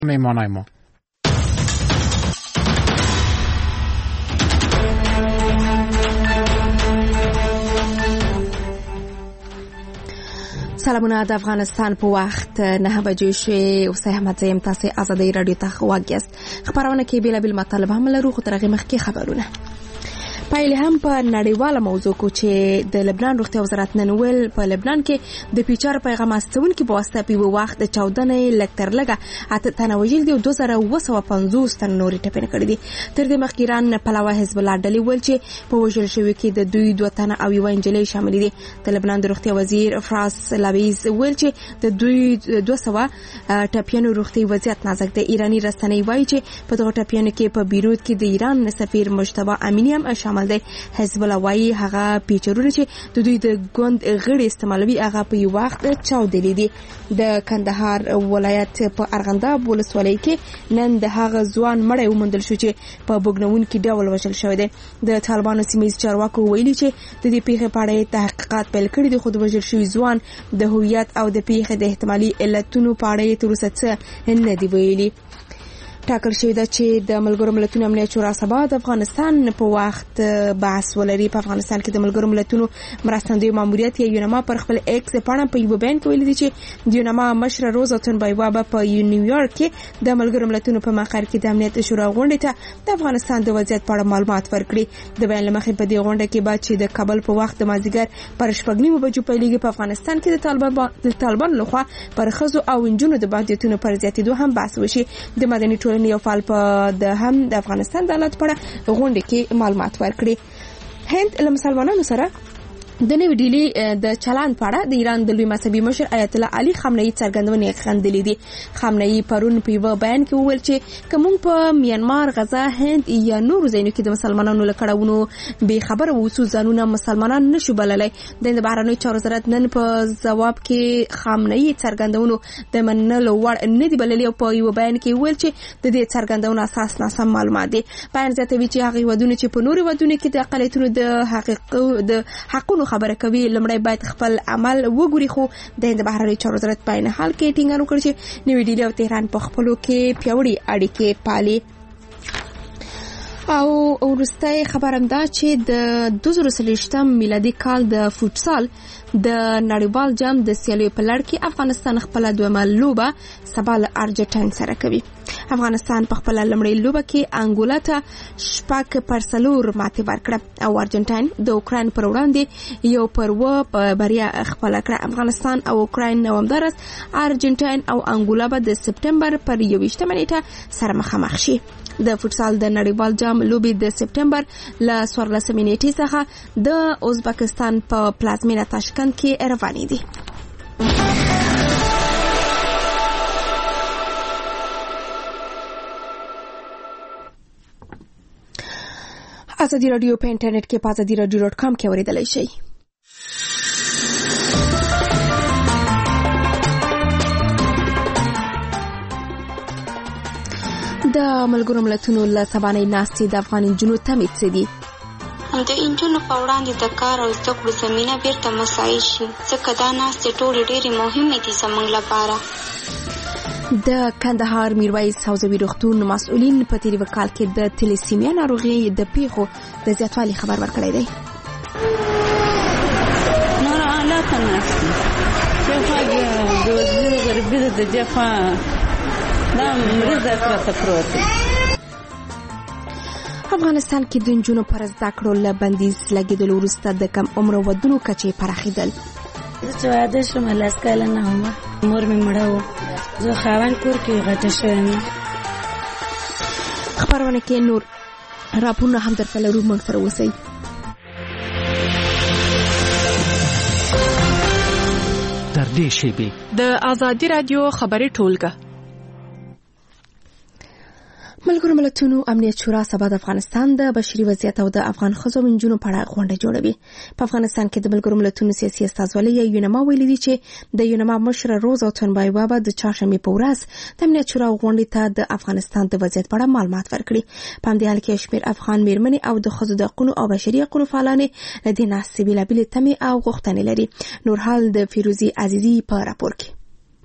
میهمانای ما. سلامونه د افغانستان په وخت 9 بجې شوې او سه احمد زیم تاسو آزادۍ رادیو ته غواګیست خبرونه کې بیلابل مطالب هم لرو خو ترغه مخکې خبرونه پایله هم په نړیواله موضوع کو چې د لبنان روغتیا وزارت نن ویل په لبنان کې د پیچار پیغام استون کې په واسطه په وخت د 14 لکتر لګه اته تنوجل دی 2250 تن نوري ټپنه کړې دي تر دې مخکې ایران پلاوه حزب الله ډلې ول چې په وژل شوی کې د دوی 2 تنه او یو انجلۍ شامل دي د لبنان د روغتیا وزیر فراس لاویز ویل چې د دوی 200 ټپیانو روغتي وضعیت نازک دی ایرانی رسنۍ وایي چې په دغه ټپیانو کې په بیروت کې د ایران سفیر مجتبی امینی هم شامل دی حزب الله وایي هغه پیچرونه چې د دوی د ګوند غړي استعمالوي هغه په یو وخت چاودلې دي د کندهار ولایت په ارغنداب ولسوالۍ کې نن د هغه ځوان مړی ومندل شو چې په بوګنون کې ډول وژل شوی دی د طالبانو سیمې چارواکو ویلي چې د دې پیښې په اړه تحقیقات پیل کړي دي خو د وژل شوی ځوان د هویت او د پیښې د احتمالي علتونو په اړه تر اوسه څه نه دی ویلي ټاکل شوی دا چې د ملګرو ملتونو امنیت شورا سبا د افغانستان په وخت بحث ولري په افغانستان کې د ملګرو ملتونو مرستندوی ماموریت یونما پر خپل ایکس پاڼه په یو بیان کې ویلي چې د یونما مشر روزاتون بایوابه په نیویارک کې د ملګرو ملتونو په مقر کې د امنیت شورا غونډې ته د افغانستان د وضعیت په اړه معلومات ورکړي د بیان لمخې په دې غونډه کې بعد چې د کابل په وخت د مازیګر پر شپږنیمو بجو پیلېږي په افغانستان کې د طالبان لخوا پر خزو او انجونو د محدودیتونو پر زیاتېدو هم بحث وشي د مدني یو فعال په د هم د افغانستان د حالت په اړه غونډه کې معلومات ورکړي هند له مسلمانانو سره د نوې ډیلی د چلند په اړه د ایران د لوی مذهبي مشر آیت الله علي خامنه‌ای څرګندونه خندلې دي خامنه‌ای پرون په یو بیان کې وویل چې کوم په میانمار غزا هند یا نور ځایونو کې د مسلمانانو لکړهونو به خبره ووسو ځانونه مسلمانان نشو بللای د بهرنی چارو وزارت نن په جواب کې خامنه‌ای څرګندونو د منلو وړ نه دی بللې او په یو بیان کې وویل چې د دې څرګندونو اساس ناسم معلومات دي بیان زیاتوي چې هغه ودونه چې په نورو ودونه کې د اقلیتونو د حقونو خبره کوي لمړی باید خپل عمل وګوري خو د بهرنی چارو وزارت په نه حال کې ټینګار وکړي چې نوې ډیلی او تهران په خپلو کې پیوړی اړیکې پالي او ورسته خبرم دا چې د 2023 میلادي کال د فوتسال د نړیوال جام د سیالیو په لړ کې افغانستان خپل دویمه لوبه سبا له ارجنټاین سره کوي افغانستان په خپل لمړی لوبه کې انګولا ته شپږ پر څلور ماتې ورکړه او ارجنټاین د اوکراین پر وړاندې یو پر و په بریا خپل کړه افغانستان او اوکراین نو همدارس ارجنټاین او انګولا به د سپټمبر پر 21 نیټه سره مخامخ شي د فوتسال د نړیوال جام لوبي د سپټمبر ل 14 نیټې څخه د ازبکستان په پلازمینه تاشکند کې روانې دي آزادی رادیو په انټرنیټ کې په azadiradio.com کې اوریدلای شئ د ملګرو ملتونو له سبانې ناستې د افغان انجونو تمید څه دي د انجونو په وړاندې د کار او زده کړو زمینه بیرته مساعد شي ځکه دا ناستې ټولې ډېرې مهمې دي زموږ لپاره د کندهار میرویس حوزوي روغتون مسؤلین په تیر وکال کې د تلیسیمیا ناروغي د پیښو د زیاتوالي خبر ورکړی دی نور حالات ناشتي چې د غریبۍ د جفا دا مریض اصلا پروت افغانستان کې د نجونو پر زده کړو له بندیز لګیدلو وروسته د کم عمر ودونو کچې پراخېدل چې واده شوم لاس کاله نه وم مور مې مړه وه زه خاوند کور کې غټه شوم خبرونه کې نور راپورونه هم درته لرو موږ سره اوسئ تر دې شیبې د آزادی رادیو خبري ټولګه ملګرو ملتونو امنیت شورا سبا د افغانستان د بشري وضعیت او د افغان ښځو منځونو په اړه غونډه جوړوي په افغانستان کې د ملګرو ملتونو سیاسي استازولۍ یونما ویلي دي چې د یونما مشر روزاتون بایوابه د چهارشنبې په ورځ د امنیت شورا غونډې ته د افغانستان د وضعیت په اړه معلومات ورکړي په همدې حال کې شمېر افغان میرمنې او د ښځو د حقونو او بشري حقونو فعالانې له دې ناستې بېلابېلې تمې او غوښتنې لري نور حال د فیروزي عزیزي په راپور کې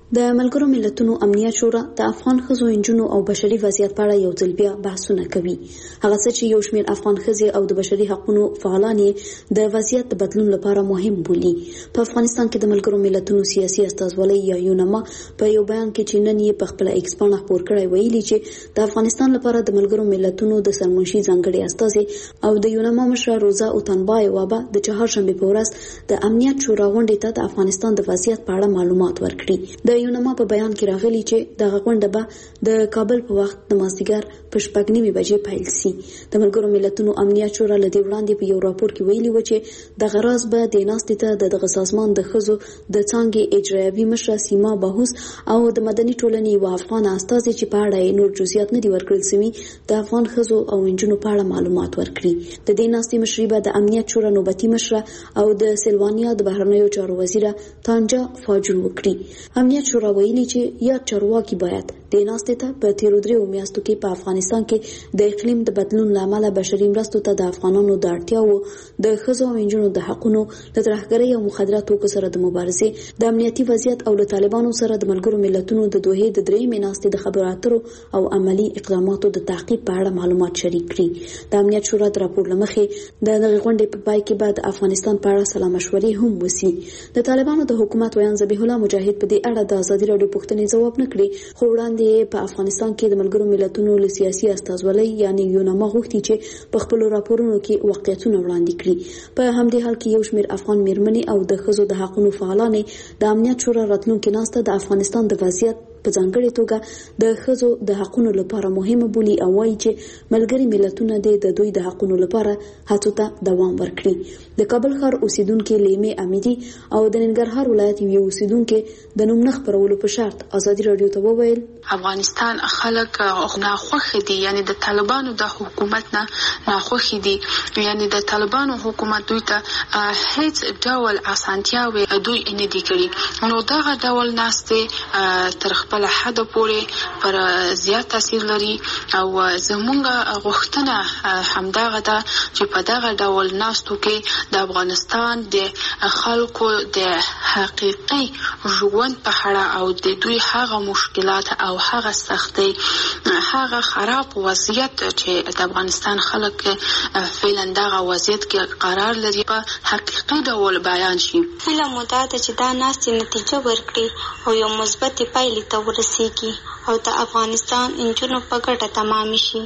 د ملګرو ملتونو امنیت شورا د افغان ښځو انجونو او بشري وضعیت په اړه یو ځل بیا بحثونه کوي. هغه څه چې یو شمېر افغان ښځې او د بشري حقوقو فعالان د وضعیت د بدلون لپاره مهم بولي. په افغانستان کې د ملګرو ملتونو سیاسي استازولۍ یا یونما په یو بیان کې چې نن یې په خپل ایکس باندې خپور کړی ویلي چې د افغانستان لپاره د ملګرو ملتونو د سرمنشي ځانګړي استازي او د یونما مشره روزا اوتانبایووا د چهارشنبه په ورځ د امنیت شورا غونډې ته د افغانستان د وضعیت په اړه معلومات ورکړي. د یونما په بیان کې راغلي چې دغه غونډه به د کابل په وخت د مازدیګر په 6:30 بجې پیل شي. د ملګرو ملتونو امنیت شورا له دې وړاندې په یو راپور کې ویلي و چې د غراز به د ناستې ته دغه سازمان د ښځو د څانګې اجرایوي مشره سیما بهوس او د مدني ټولنې یو افغان استازي چې په اړه نور جزئیات نه دي ورکړل شوي د افغان ښځو او انجونو په اړه معلومات ورکړي. د دې ناستې مشري به د امنیت شورا نوبتي مشره او د سلوانیا د بهرنیو چارو وزیره تانجا فاجر وکړي. امنیت شورا ویلي چې یا چارواکي باید د ناستې ته په تیرو 3 میاشتو کې په افغانستان کې د اقلیم د بدلون لامل بشري مرستو ته د افغانانو د اړتیاو د ښځو او انجونو د حقونو د ترهګرۍ او مخدراتو سره د مبارزې د امنیتي وضعیت او د طالبانو سره د ملګرو ملتونو د دوه د 3 ناستې د خبرو اترو او عملی اقداماتو د تعقیب په اړه معلومات شریک کړي. د امنیت شورا د راپور لمخې د دغه غونډې په پای کې بعد افغانستان په اړه سلا مشورې هم وسی. د طالبانو د حکومت ویان ذبیح الله مجاهد په دې اړه د ازادي راډیو پوښتنې ځواب نه کړی، خو وړاندې په افغانستان کې د ملګرو ملتونو له سیاسي استازولۍ یعنی یونما غوښتي چې په خپل راپورونو کې واقعیتونه وړاندې کړي. په همدې حال کې یو شمېر افغان میرمنې او د ښځو د حقوقو فعالان د امنیت شورا راتلونکي ناسته د افغانستان د وضعیت په ځانګړي توګه د ښځو د حقوقو لپاره مهمه بولي او وایي چې ملګري ملتونه د دوی د حقوقو لپاره هڅو ته دوام ورکړي. د کابل ښار اوسیدونکو لیمه امیدي او د ننګرهار ولایت یو اوسیدونکو د نوم نه خپرولو په شرط ازادي راډیو ته وویل افغانستان خلک ناخوښ دي، یعنی د طالبانو د حکومت نه ناخوښ دي، یعنی د طالبانو حکومت دوی ته هیڅ ډول اسانتیاوي دوی نه دي کړی. نو دغه ډول ناستې تر خپل حد پورې پر زیات تاثیر لري او زمونږ غوښتنه همدغه ده چې په دغه ډول ناستو کې د افغانستان د خلکو د حقیقي ژوند په اړه او د دوی هغه مشکلات او هغه سختۍ، هغه خراب وضعیت چې د افغانستان خلک فعلا دغه وضعیت کې قرار لري په حقیقي ډول بیان شي. هیله مو دا ده چې دا ناستې نتیجه ورکړي او یو مثبت پایلې ته ورسیږي او د افغانستان انجونو په ګټه تمام شي.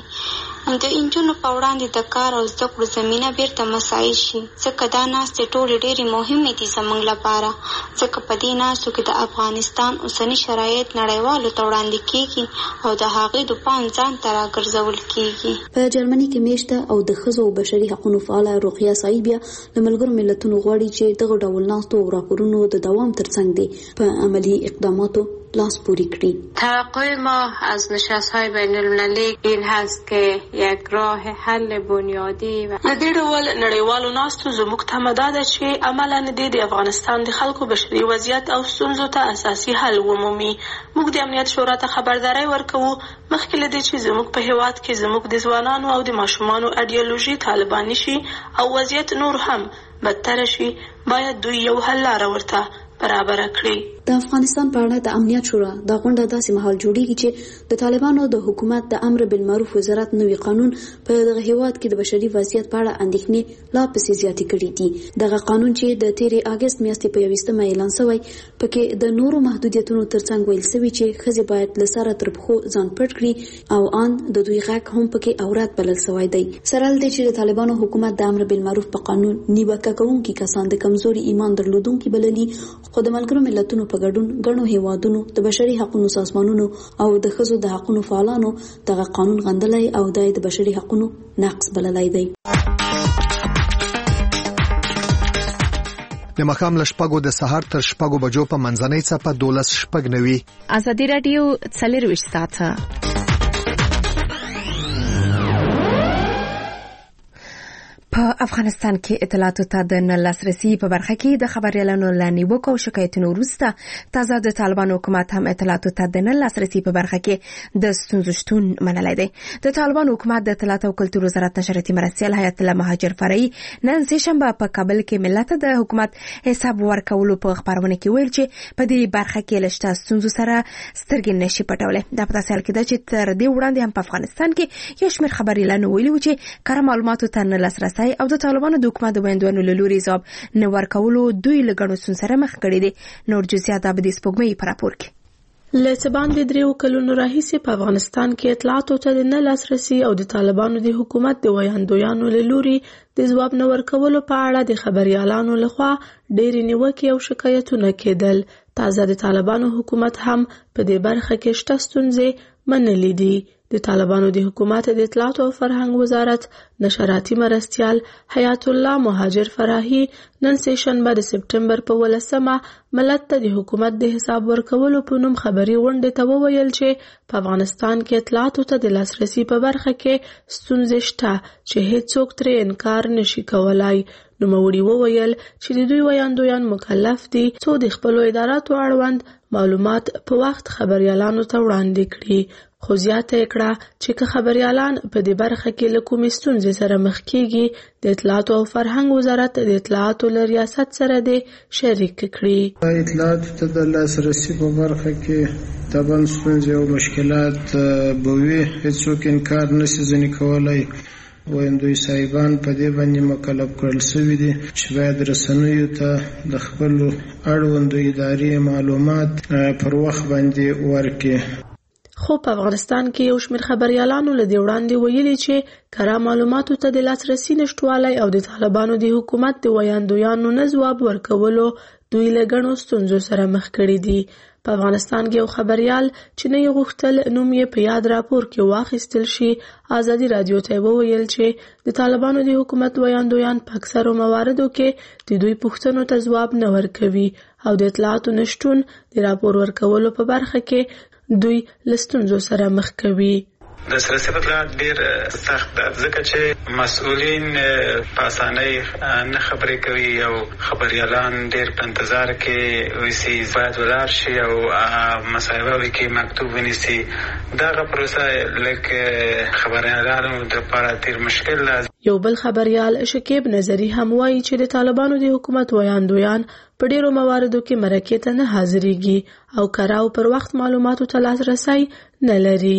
د انجونو په وړاندې د کار او زده کړو زمینه بیرته مساعد شي، ځکه دا ناستې ټولې ډېرې مهمې دي زموږ لپاره، ځکه په دې ناستو کې د افغانستان اوسني شرایط نړیوالو ته وړاندې کیږي او د هغې د پام ځان ته راګرځول کیږي. په جرمني کې میشته او د ښځو او بشري حقوقو فعاله رقیه صایبیا د ملګرو ملتونو غواړي چې دغه ډول ناستو او راپورونو د دوام ترڅنګ دي په عملی اقداماتو لاس پوری کړي. توقع ما از نشست‌های بین‌المللی این هست که یک راه حل بنیادی و د ډول نړیوالو ناستو زموږ تمه دا ده چې عملاً د افغانستان د خلکو بشري وضعیت او ستونزو ته اساسي حل ومومي. موږ د امنیت شورا ته خبرداری ورکوو مخکې له دې چې زموږ په هیواد کې زموږ د ځوانانو او د ماشومانو ایډیالوژي طالباني شي او وضعیت نور هم بدتر شي، باید دوی یو حل لاره ورته برابر کړي. د افغانستان په اړه د امنیت شورا د غونډه داسې مهال جوړیږي چې د طالبانو د حکومت د امر بالمعروف وزارت نوی قانون په دغه هیواد کې د بشري وضعیت په اړه اندېښنې لا پسې زیاتې کړې دي. دغه قانون چې د 13 اگست میاشتې په 21 اعلان شوی پکې د نورو محدودیتونو ترڅنګ ویل شوی چې ښځې باید له سره تر پښو ځان پټ کړي او ان د دوی غږ هم پکې اورات بلل شوی دی. سره له دې چې د طالبانو حکومت د امر بالمعروف په قانون نیوکه کوونکي کسان د کمزوري ایمان درلودونکي بللي، خو د ملګرو ملتونو په ګډون ګڼو هیوادونو د بشري حقوقو سازمانونو او د ښځو د حقوقو فعالانو دغه قانون غندلی او د بشري حقوقو نقض بللی دی. د مخام له شپږو د سهار تر شپږو بجو په منځنۍ څپه 12:09 ازادي راډیو 24 ساعته په په افغانستان کې اطلاعاتو ته د نه لاسرسي په برخه کې د خبريالانو له نیوکو او شکایتونو وروسته تازه د طالبانو حکومت هم اطلاعاتو ته د نه لاسرسي په برخه کې د ستونزو شتون منلی دی. د طالبانو حکومت د اطلاعات او کلتور وزارت نشراتي مرستیال حیات الله مهاجر فرعي نن سه شنبه په کابل کې ملت د حکومت حساب ورکولو په خبرونه کې ویل چې په دې برخه کې لشته ستونزو سره سترګې نشي پټولې. دا په تاسو کې دا چې تر دې وړاندې هم په افغانستان کې یو شمېر خبريالانو ویلي و چې کار معلوماتو ته نه لاسرسي او د طالبانو د حکومت د ویاندویانو له لوري ځواب نه ورکولو دوی له ګڼو ستونزو سره مخ کړي دي. نور جزئیات د سپوږمۍ په راپور کې. له څه باندې 3 کلونو راهیسې په افغانستان کې اطلاعاتو ته نه لاسرسي او د طالبانو د حکومت د ویاندویانو له لوري د ځواب نه ورکولو په اړه د خبريالانو لخوا ډېرې نیوکې او شکایتونه کېدل. تازه د طالبانو حکومت هم په دې برخه کې شته ستونزې منلې دي. د طالبانو د حکومت د اطلاعات او فرهنګ وزارت نشراتي مرستیال حیات الله مهاجر فرعي نن سه شنبه د سپټمبر په 18مه ملت ته د حکومت د حساب ورکولو په نوم خبري غونډه ته وویل چې په افغانستان کې اطلاعاتو ته د لاسرسي په برخه کې ستونزې شته چې هیڅوک ترې انکار نشي کولای. نوموړي وویل چې د دوی ویاندویان مکلف دي څو د خپلو اداراتو اړوند معلومات په وخت خبريالانو ته وړاندې کړي. خو زیاته کړه چې که خبريالان په دې برخه کې له کومې ستونزې سره مخ کیږي د اطلاعات او فرهنګ وزارت د اطلاعاتو له ریاست سره د شریک کړي. اطلاعات ته د لاسرسي په برخه کې طبعا ستونزې او مشکلات به وي، هیڅوک انکار نشي ځنې کولای. ویاندوی صاحبان په دې باندې مکلف کړل شوي دي چې باید رسنیو ته د خپلو اړوندو ادارې معلومات پر وخت باندې ورکړي. خو په افغانستان کې یو شمېر خبريالانو له دې وړاندې ویلي چې کره معلوماتو ته د لاسرسي نشټوالی او د طالبانو د حکومت د ویاندویانو نه ځواب ورکولو دوی له ګڼو ستونزو سره مخ کړي دي. په افغانستان کې یو خبريال چې نه یې غوښتل نوم یې په یاد راپور کې واخیستل شي ازادي رادیو ته وویل چې د طالبانو د حکومت ویاندویان په اکثرو مواردو کې د دوی پوښتنو ته ځواب نه ورکوي او د اطلاعاتو نشټون د راپور ورکولو په برخه کې دوی له ستونزو سره مخ کوي. د سیاسي بدلون ډیر سخت ده ځکه چې مسؤلین په اسانۍ نه خبرې کوي او خبريالان ډیر په انتظار کې وي باید ولاړ شي او مصاحبه وکړي مکتوب ونیسي. دغه پروسه لکه خبريالانو لپاره ډیر مشکل ده. یو بل خبريال شکیب نظری هم وایي چې د طالبانو د حکومت ویاندویان په ډیرو مواردو کې مرکې ته نه حاضرېږي او کراو پر وخت معلوماتو ته لاسرسی نه لري.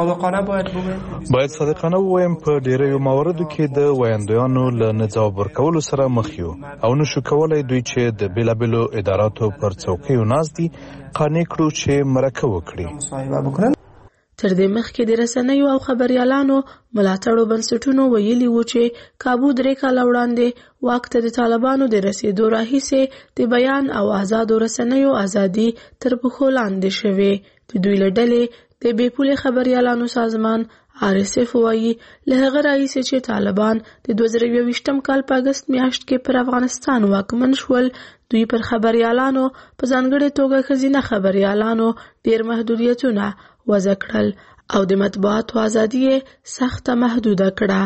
باید صادقانه ووایم په ډیرو مواردو کې د ویاندویانو له نه ځواب ورکولو سره مخ یو او نشو کولای دوی چې د بیلابیلو اداراتو پر څوکیو ناست دي قانع کړو چې مرکه وکړي. تر دې مخکې د رسنیو او خبريالانو ملاتړو بنسټونو ویلي و چې کابو 3 کاله وړاندې واک ته د طالبانو د رسیدو راهیسې د بیان او آزادو رسنیو ازادي تر پښو لاندې شوې. د دوی له ډلې د بې پولې خبريالانو سازمان RSF وایي له هغه راهیسې چې طالبان د 2022 کال په اگست میاشت کې پر افغانستان واکمن شول دوی پر خبريالانو په ځانګړې توګه ښځینه خبريالانو ډېر محدودیتونه وضع کړل او د مطبوعاتو ازادي یې سخته محدوده کړه.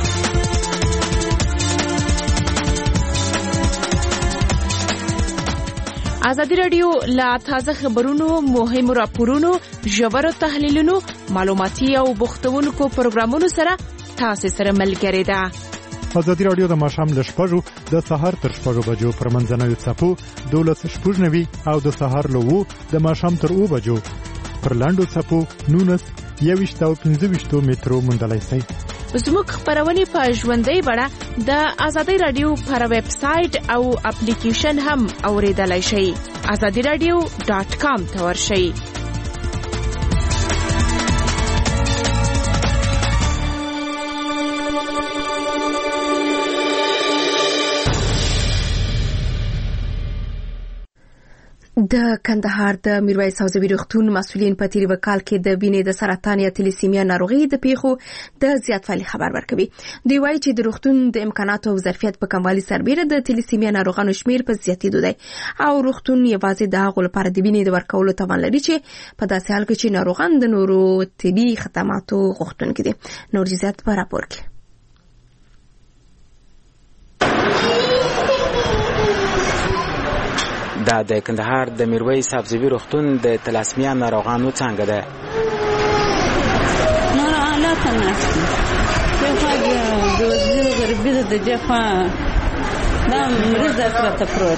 ازادي رادیو لا تازه خبرونو، مهمو راپورونو، ژورو تحلیلونو، معلوماتي او بوختونکو پروګرامونو سره تاسو سره ملګری ده. ازادي رادیو د ماښام له 6 د سهار تر 6 بجو پر منځنوي څپو 12:90 او د سهار له 2 د ماښام تر 2 بجو پر لاندو څپو 19 او 15 مترو موندلای شئ. زموږ خبرونه په ژوندۍ بڼه د ازادي رادیو پر ویب سټ او اپلیکیشن هم اوریدلای شئ. azadiradio.com ته ورشئ. د کندهار د میرویس حوزوي روغتون مسؤلین په تیر وکال کې د وینې د سرطان یا تلیسیمیا ناروغي د پیښو د زیاتوالي خبر ورکوي. دوی وایي چې د روغتون د امکاناتو او ظرفیت په کموالي سربېره د تلیسیمیا ناروغانو شمیر په زیاتېدو دی او روغتون یوازې د هغو لپاره د وینې د ورکولو توان لري چې په داسې حال کې چې ناروغان د نورو طبي خدماتو غوښتونکي دي. نور جزئیات په راپور کې. دا د کندهار د میرویس سبزوي روغتون د تلاسمیا ناروغانو څنګه ده. نور حالات ناشتي څنګه د وزیر غریبي د جفا دا مریض سره پروت.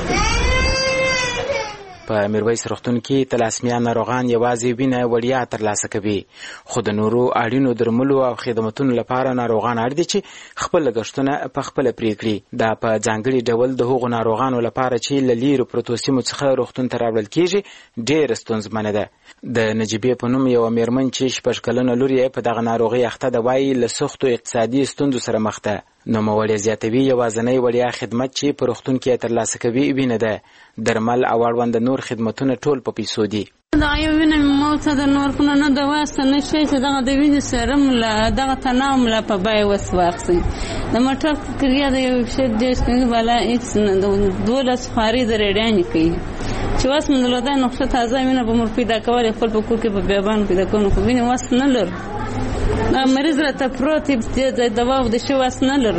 په میرویس روغتون کې تلاسمیا ناروغان یوازې وینه وړیا ترلاسه کوي، خو د نورو اړینو درملو او خدماتو لپاره ناروغان اړ دي چې خپل لګښتونه په خپل پرې کړي. دا په ځانګړي ډول د هغو ناروغانو لپاره چې له لیرو پرتو سیمو څخه روغتون ته راوړل کیږي ډېر ستونزمنه ده. د نجیبې په نوم یو میرمن چې 6 کلنه لور یې په دغه ناروغي اخته ده وایي له سختو اقتصادي ستونزو سره مخ ده. نوموړې زیاتوي یوازینی وړیا خدمت چې په روغتون کې ترلاسه کوي وینه ده، درمل او اړوند نور خدمتونه ټول په پیسو دي. دا یو وینه موته د نور کنه نه د واسطه نشي چې دغه د وینې سرم لا دغه تناوم لا په بای وسواخسي د موټر کړیا د یو شی د څنګه بالا ایکس نه د 12 فاری د ریډانی کوي چې واس من له دا نقطه تازه وینه به مر پیدا کول خپل په کور کې په بیابان پیدا کوو خو وینه واس نه لر دا مریض را ته پروت د دوا د شی واس نه لرو.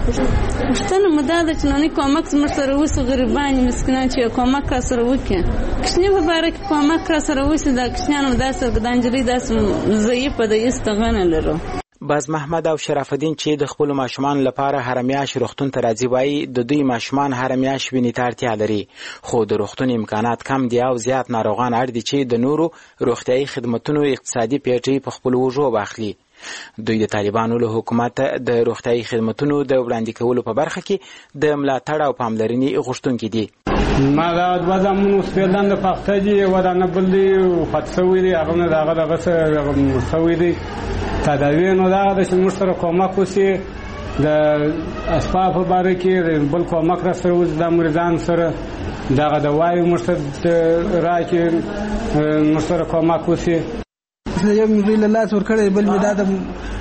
پښتنه مداده چې نه کومک مرسته وس غریبان مسکینان چې کومک را سره وکړي کښنی مبارک کومک را سره وس دا کښنانو داسې ګدانجلي داسې ضعیف د استغنه لرو. باز محمد او شرف الدین چې د خپل ماشومان لپاره هرمیاش روغتون ته راځي وایي د دوی ماشومان هرمیاش وینې ته اړتیا لري، خو د روغتون امکانات کم دي او زیات ناروغان اړ دي چې د نورو روغتیايي خدماتونو اقتصادي پیټي په خپل وژو واخلي. دوی د طالبانو له حکومت د روغتیايي خدماتونو د وړاندې کولو په برخه کې د ملاتړ او پاملرنې غوښتونکي دي. ما دا وځمونو سپیدان د پختجی ودانه بلدي خاصوي دي هغه دغه سره مسوي دي تداوینو دا د شمسره کومک وسی د اسباب په باره کې بل کومک را سره وز د مریضان سره دغه د وایو مرشد راکې مسره کومک وسی یو مې له لاس ور کړې بل مې دا د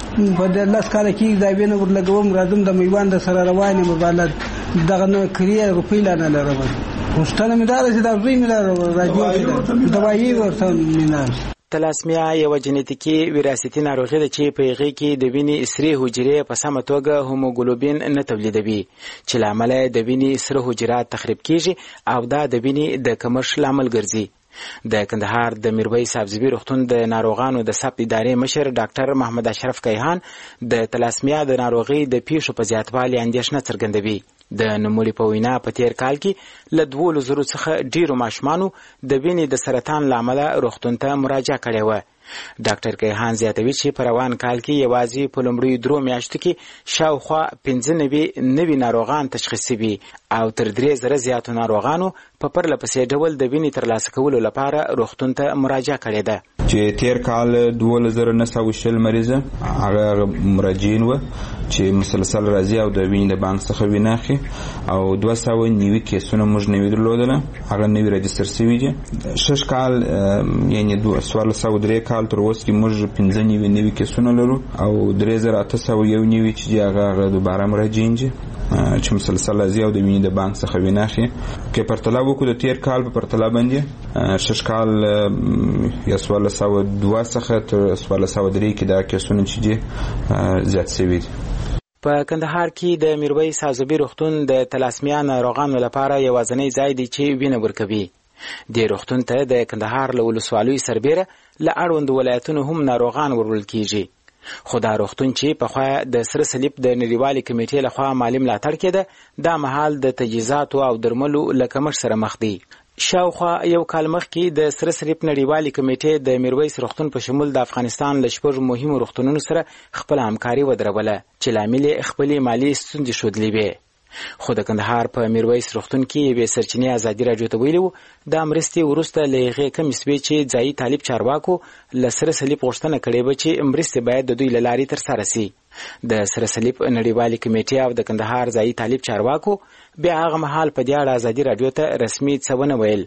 په لاس کال کې دا وینه ورلګوم راځم د میوان د سره روانې مبالغ دغه نو کریه روپی لانه لرم مستنه مې دا چې دا زوی مې راځي دوايي ورته مینه. تلاسمیا یو جنیتیکي وراثتي ناروغي ده چې په هغې کې د وینې سرې حجرې په سمه توګه هوموګلوبین نه تولیدوي چې له امله د وینې سره حجرات تخریب کیږي او دا د وینې د کمښت لامل ګرځي. د کندهار د میرویس سبزوي روغتون د ناروغانو د ثبت ادارې مشر ډاکټر محمد اشرف کیهان د تلاسمیا د ناروغي د پیښو په زیاتوالي اندېښنه څرګندوي. د نوموړي په وینا په تیر کال کې له 2,000 څخه ډیرو ماشومانو د وینې د سرطان له امله روغتون ته مراجعه کړې وه. ډاکټر کیهان زیاتوي چې په روان کال کې یوازې په لومړیو 3 میاشتو کې شاوخوا 95 نوي ناروغان تشخیص شوي او تر 3,000 زیاتو ناروغانو په پرله پسې ډول د وینې ترلاسه کولو لپاره روغتون ته مراجعه کړې ده. چې تیر کال 2,920 مریضه هغه مراجعین و چې مسلسل راځي او د وینې د بانک څخه وینه اخلي او 290 کیسونه موږ نوي درلودل هغه نوي رجستر شوي دي. 6 کال یعنی 2003 کال تر اوسه کې موږ 15 نوي کیسونه لرو او 3,801 چې هغه دوباره مراجعین دي چې مسلسل راځي او د وینې د بانک څخه وینه اخلي. که پرتله وکړو د تیر کال په پرتله باندې 6 کال یا 202 څخه تر 203 کې دا کیسونه چې دي زیات شوي دي. په کندهار کې د میرویس سبزوي روغتون د تلاسمیا ناروغانو لپاره یوازینی ځای دی چې وینه ورکوي. د روغتون ته د کندهار له ولسوالیو سربیره له اړوندو ولایتونو هم ناروغان وروړل کیږي. خو دا روغتون چې پخوا د سره صلیب د نړیوالې کمیټې لخوا مالي ملاتړ کېده دا مهال د تجهیزاتو او درملو له کمښت سره مخ دی. شاوخوا یو کال مخکې د سره صلیب نړیوالې کمیټې د میرویس روغتون په شمول د افغانستان له 6 مهمو روغتونونو سره خپل همکاري ودروله چې لامل خپلې مالي ستونزې ښودلې وې. خو د کندهار په میرویس روغتون کې یوې سرچینې ازادي راډیو ته ویلي وو دا مرستې وروسته له هغې کمې شوې چې ځایي طالب چارواکو له سره صلیب غوښتنه کړې وه چې مرستې باید د دوی له لارې ترسره سي. د سره صلیب نړیوالې کمیټې او د کندهار ځایي طالب چارواکو بیا هغه مهال په دې اړه ازادي راډیو ته رسمي څه ونه ویل.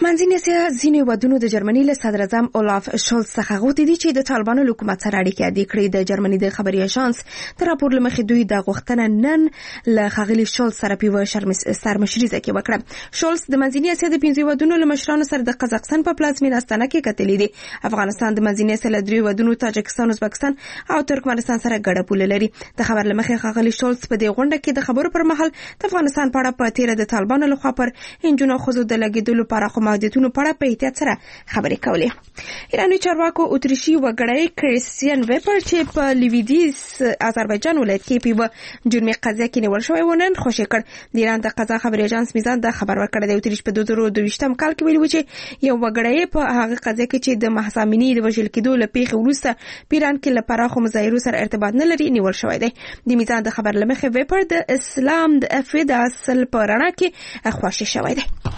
منځنۍ اسیا ځینې ودونو د جرمني له صدر اعظم اولاف شولز څخه غوښتي دي چې د طالبانو له حکومت سره اړیکې عادي کړي. د جرمني د خبري اژانس د راپور له مخې دوی د غوښتنه نن له ښاغلي شولز سره په سرمشریزه کې وکړه. شولز د منځنۍ اسیا د 15 ودونو له مشرانو سره د قزاقستان په پلازمینه استانه کې کتلې دي. افغانستان د منځنۍ اسیا له 3 ودونو تاجکستان، ازبکستان او ترکمنستان سره ګډه پوله لري. د خبر له مخې ښاغلي شولز په دې غونډه کې د خبرو پر مهال د افغانستان په اړه په تیره د طالبانو لخوا پر انجونو خزو د لګیدلو لپاره محدودیتونو په اړه په احتیاط سره خبرې کولې. ایراني چارواکو اتریشي وګړی کریستیان ویپر چې په لیویدیز آذربایجان ولایت کې په جرمي قضیه کې نیول شوی و نن خوشی کړ. د ایران د قضا خبري اژانس میزان د خبر ورکړی دی. اتریش په 2022 کال کې ویلي و چې یو وګړی په هغه قضیه کې چې د محسامینی د وژل کېدو له پیښې وروسته په ایران کې لپاره خو مظاهرو سره ارتباط نه لري نیول شوی دی. د میزان د خبر لمخې ویپر د اسلام د افید اصل په رڼا کې خوشی شوی دی.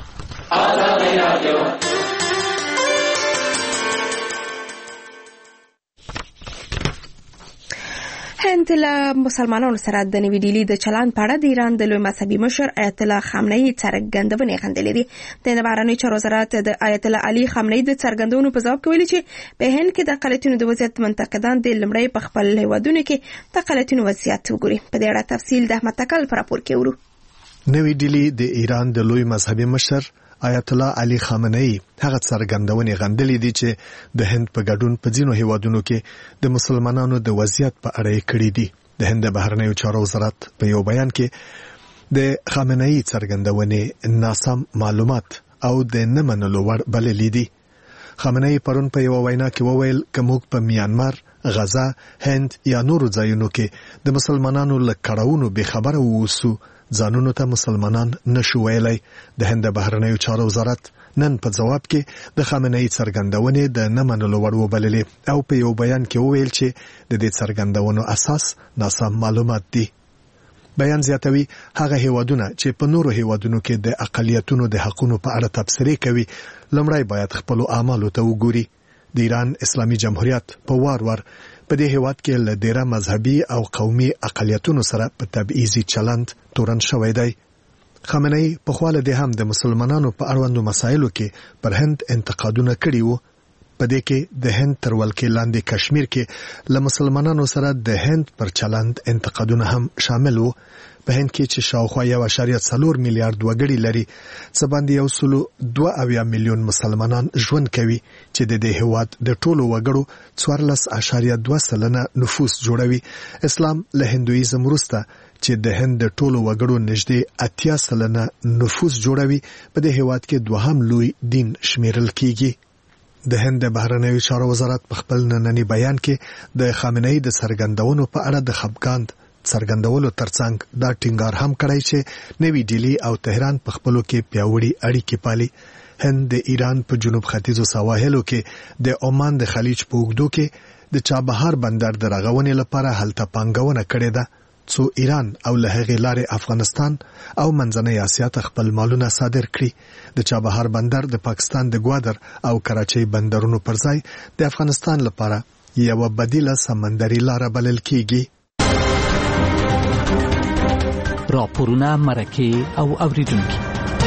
هند له مسلمانانو سره د نوې ډیلي د چلند په اړه د ایران د لوی مذهبي مشر آیت الله خامنه‌ای څرګندونې غندلې دي. د بهرنیو چارو وزارت د آیت الله علي خامنه‌ای د څرګندونو په ځواب کې ویلي چې په هند کې د اقلیتونو د وضعیت منتقدان د لمړی په خپل هیوادونو کې د اقلیتونو وضعیت وګوري. په دې اړه تفصیل د احمد تکل پر راپور کې ورو. نوې ډیلي د ایران د لوی مذهبي مشر آیت الله علي خامنه‌ای هغه څرګندونې غندلې دي چې د هند په ګډون په ځینو هیوادونو کې د مسلمانانو د وضعیت په اړه کړي دي. د هند د بهرنیو چارو وزارت په یو بیان کې د خامنه‌ای څرګندونې ناسم معلومات او د نه منلو وړ بللې دي. خامنه‌ای پرون په یو وینا کې وویل چې موږ په میانمار، غزا، هند یا نورو ځایونو کې د مسلمانانو له کړهونو به خبره ووسو ځانونو ته مسلمانان نشو ویلای. د هند بهرنیو چارو وزارت نن په جواب کې د خامنه‌ای څرګندونې د نه منلو وړ وبللې او په یو بیان کې وویل چې د دې څرګندونو اساس ناسم معلومات دي. بیان زیاتوي هغه هیوادونه چې په نورو هیوادونو کې د اقلیتونو د حقوقو په اړه تبصرې کوي لمړی باید خپل اعمالو ته وګوري. د ایران اسلامي جمهوریت په وار په دې هیواد کې له ډیره مذهبي او قومي اقلیتونو سره په تبعیضي چلند تورن شوی دی. خامنه‌ای په خواله د هم د مسلمانانو په اړوندو مسایلو کې پر هند انتقادونه کړي وو. په دې کې د هند تر ولکې لاندې کشمیر کې له مسلمانانو سره د هند پر چلند انتقادونه هم شامل وو. په هند کې چې شاوخوا 1.4 میلیارډ وګړي لري څه باندې 1.2 میلیون مسلمانان ژوند کوي چې د دې هیواد د ټولو وګړو 14.2% نفوس جوړوي. اسلام له هندویزم وروسته چې د هند د ټولو وګړو نږدې 80% نفوس جوړوي په دې هیواد کې دوهم لوی دین شمیرل کیږي. د هند بهرنیو چارو وزارت په خپل نننی بیان کې د خامنه‌ای د څرګندونو په اړه د خپګان څرګندولو ترڅنګ دا ټینګار هم کړی چې نوې ډیلی او تهران په خپلو کې پیاوړي اړیکې پالي. هند د ایران په جنوب ختیځو سواحلو کې د عمان د خلیج په اوږدو کې د چابهار بندر د رغونې لپاره هلته پانګونه کړې ده څو ایران او له هغې لارې افغانستان او منځنۍ اسیا ته خپل مالونه صادر کړي. د چابهار بندر د پاکستان د ګوادر او کراچۍ بندرونو پر ځای د افغانستان لپاره یو بدیله سمندري لار بلل کیږي. راپورونه مرکه او اوریدونکو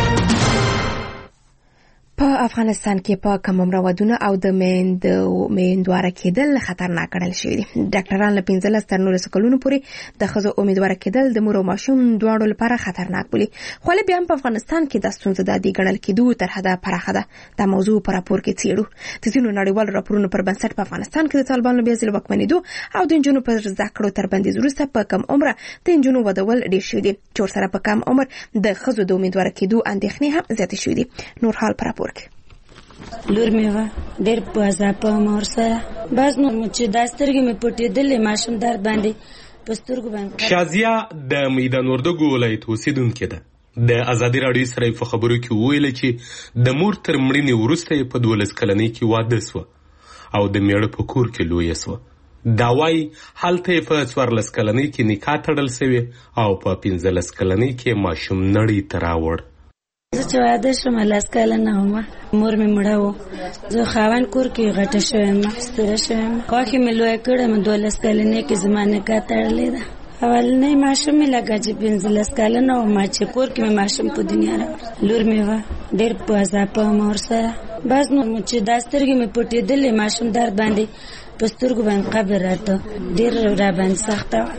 په افغانستان کې په کم عمره ودونه او د میندواره کېدل خطرناک ګڼل شوي دي. ډاکټران له 15 تر 19 کلونو پورې د ښځو امیدواره کېدل د مور او ماشوم دواړو لپاره خطرناک بولي. خو بیا هم په افغانستان کې د ستونزې د عادي ګڼل کېدو تر حده پراخه ده. دا موضوع په راپور کې څېړو. د ځینو نړیوالو راپورونو پر بنسټ په افغانستان کې د طالبانو بیا ځلې واکمنېدو او د نجونو پر زده کړو تر بندیز وروسته په کم عمره د نجونو ودول ډېر شوي دي چې ورسره په کم عمر د ښځو د امیدواره کېدو اندېښنې هم زیاتې شوي دي. نور حال په راپور کې لور مې و ډېر په اضافه مور سره بعض نور مو چې دا سترګې مې پټېدلې ماشوم درد باندې په سترګو باندې. شازیه د میدان وردګو ولایت اوسېدونکې ده. د ازادي راډیو سره په خبرو کې وویل چې د مور تر مړینې وروسته په 12 کلنۍ کې واده سوه او د میړه په کور کې لویه سوه. دا وایي هلته په 14 کلنۍ کې نکاح تړل سوې او په 15 کلنۍ کې ماشوم نړۍ ته راوړ. زه چې واده شوم 10 کاله نه وم، مور مې مړه وه. زه خاوند کور کې غټه شوې یم، ستړې شوې یم. خواښې مې لویه کړې، 12 کلنۍ کې زما نکاح تړلې ده. اولنی ماشوم مې لږه چې 15 کلنه وه ما چې کور کې مې ماشوم په دنیا راوړ لور مې وه ډېر په اضافه وم ورسره بس نو چې دا سترګې مې پټېدلې ماشوم درد باندې په سترګو باندې قبر راته ډېر راباندې سخته وه.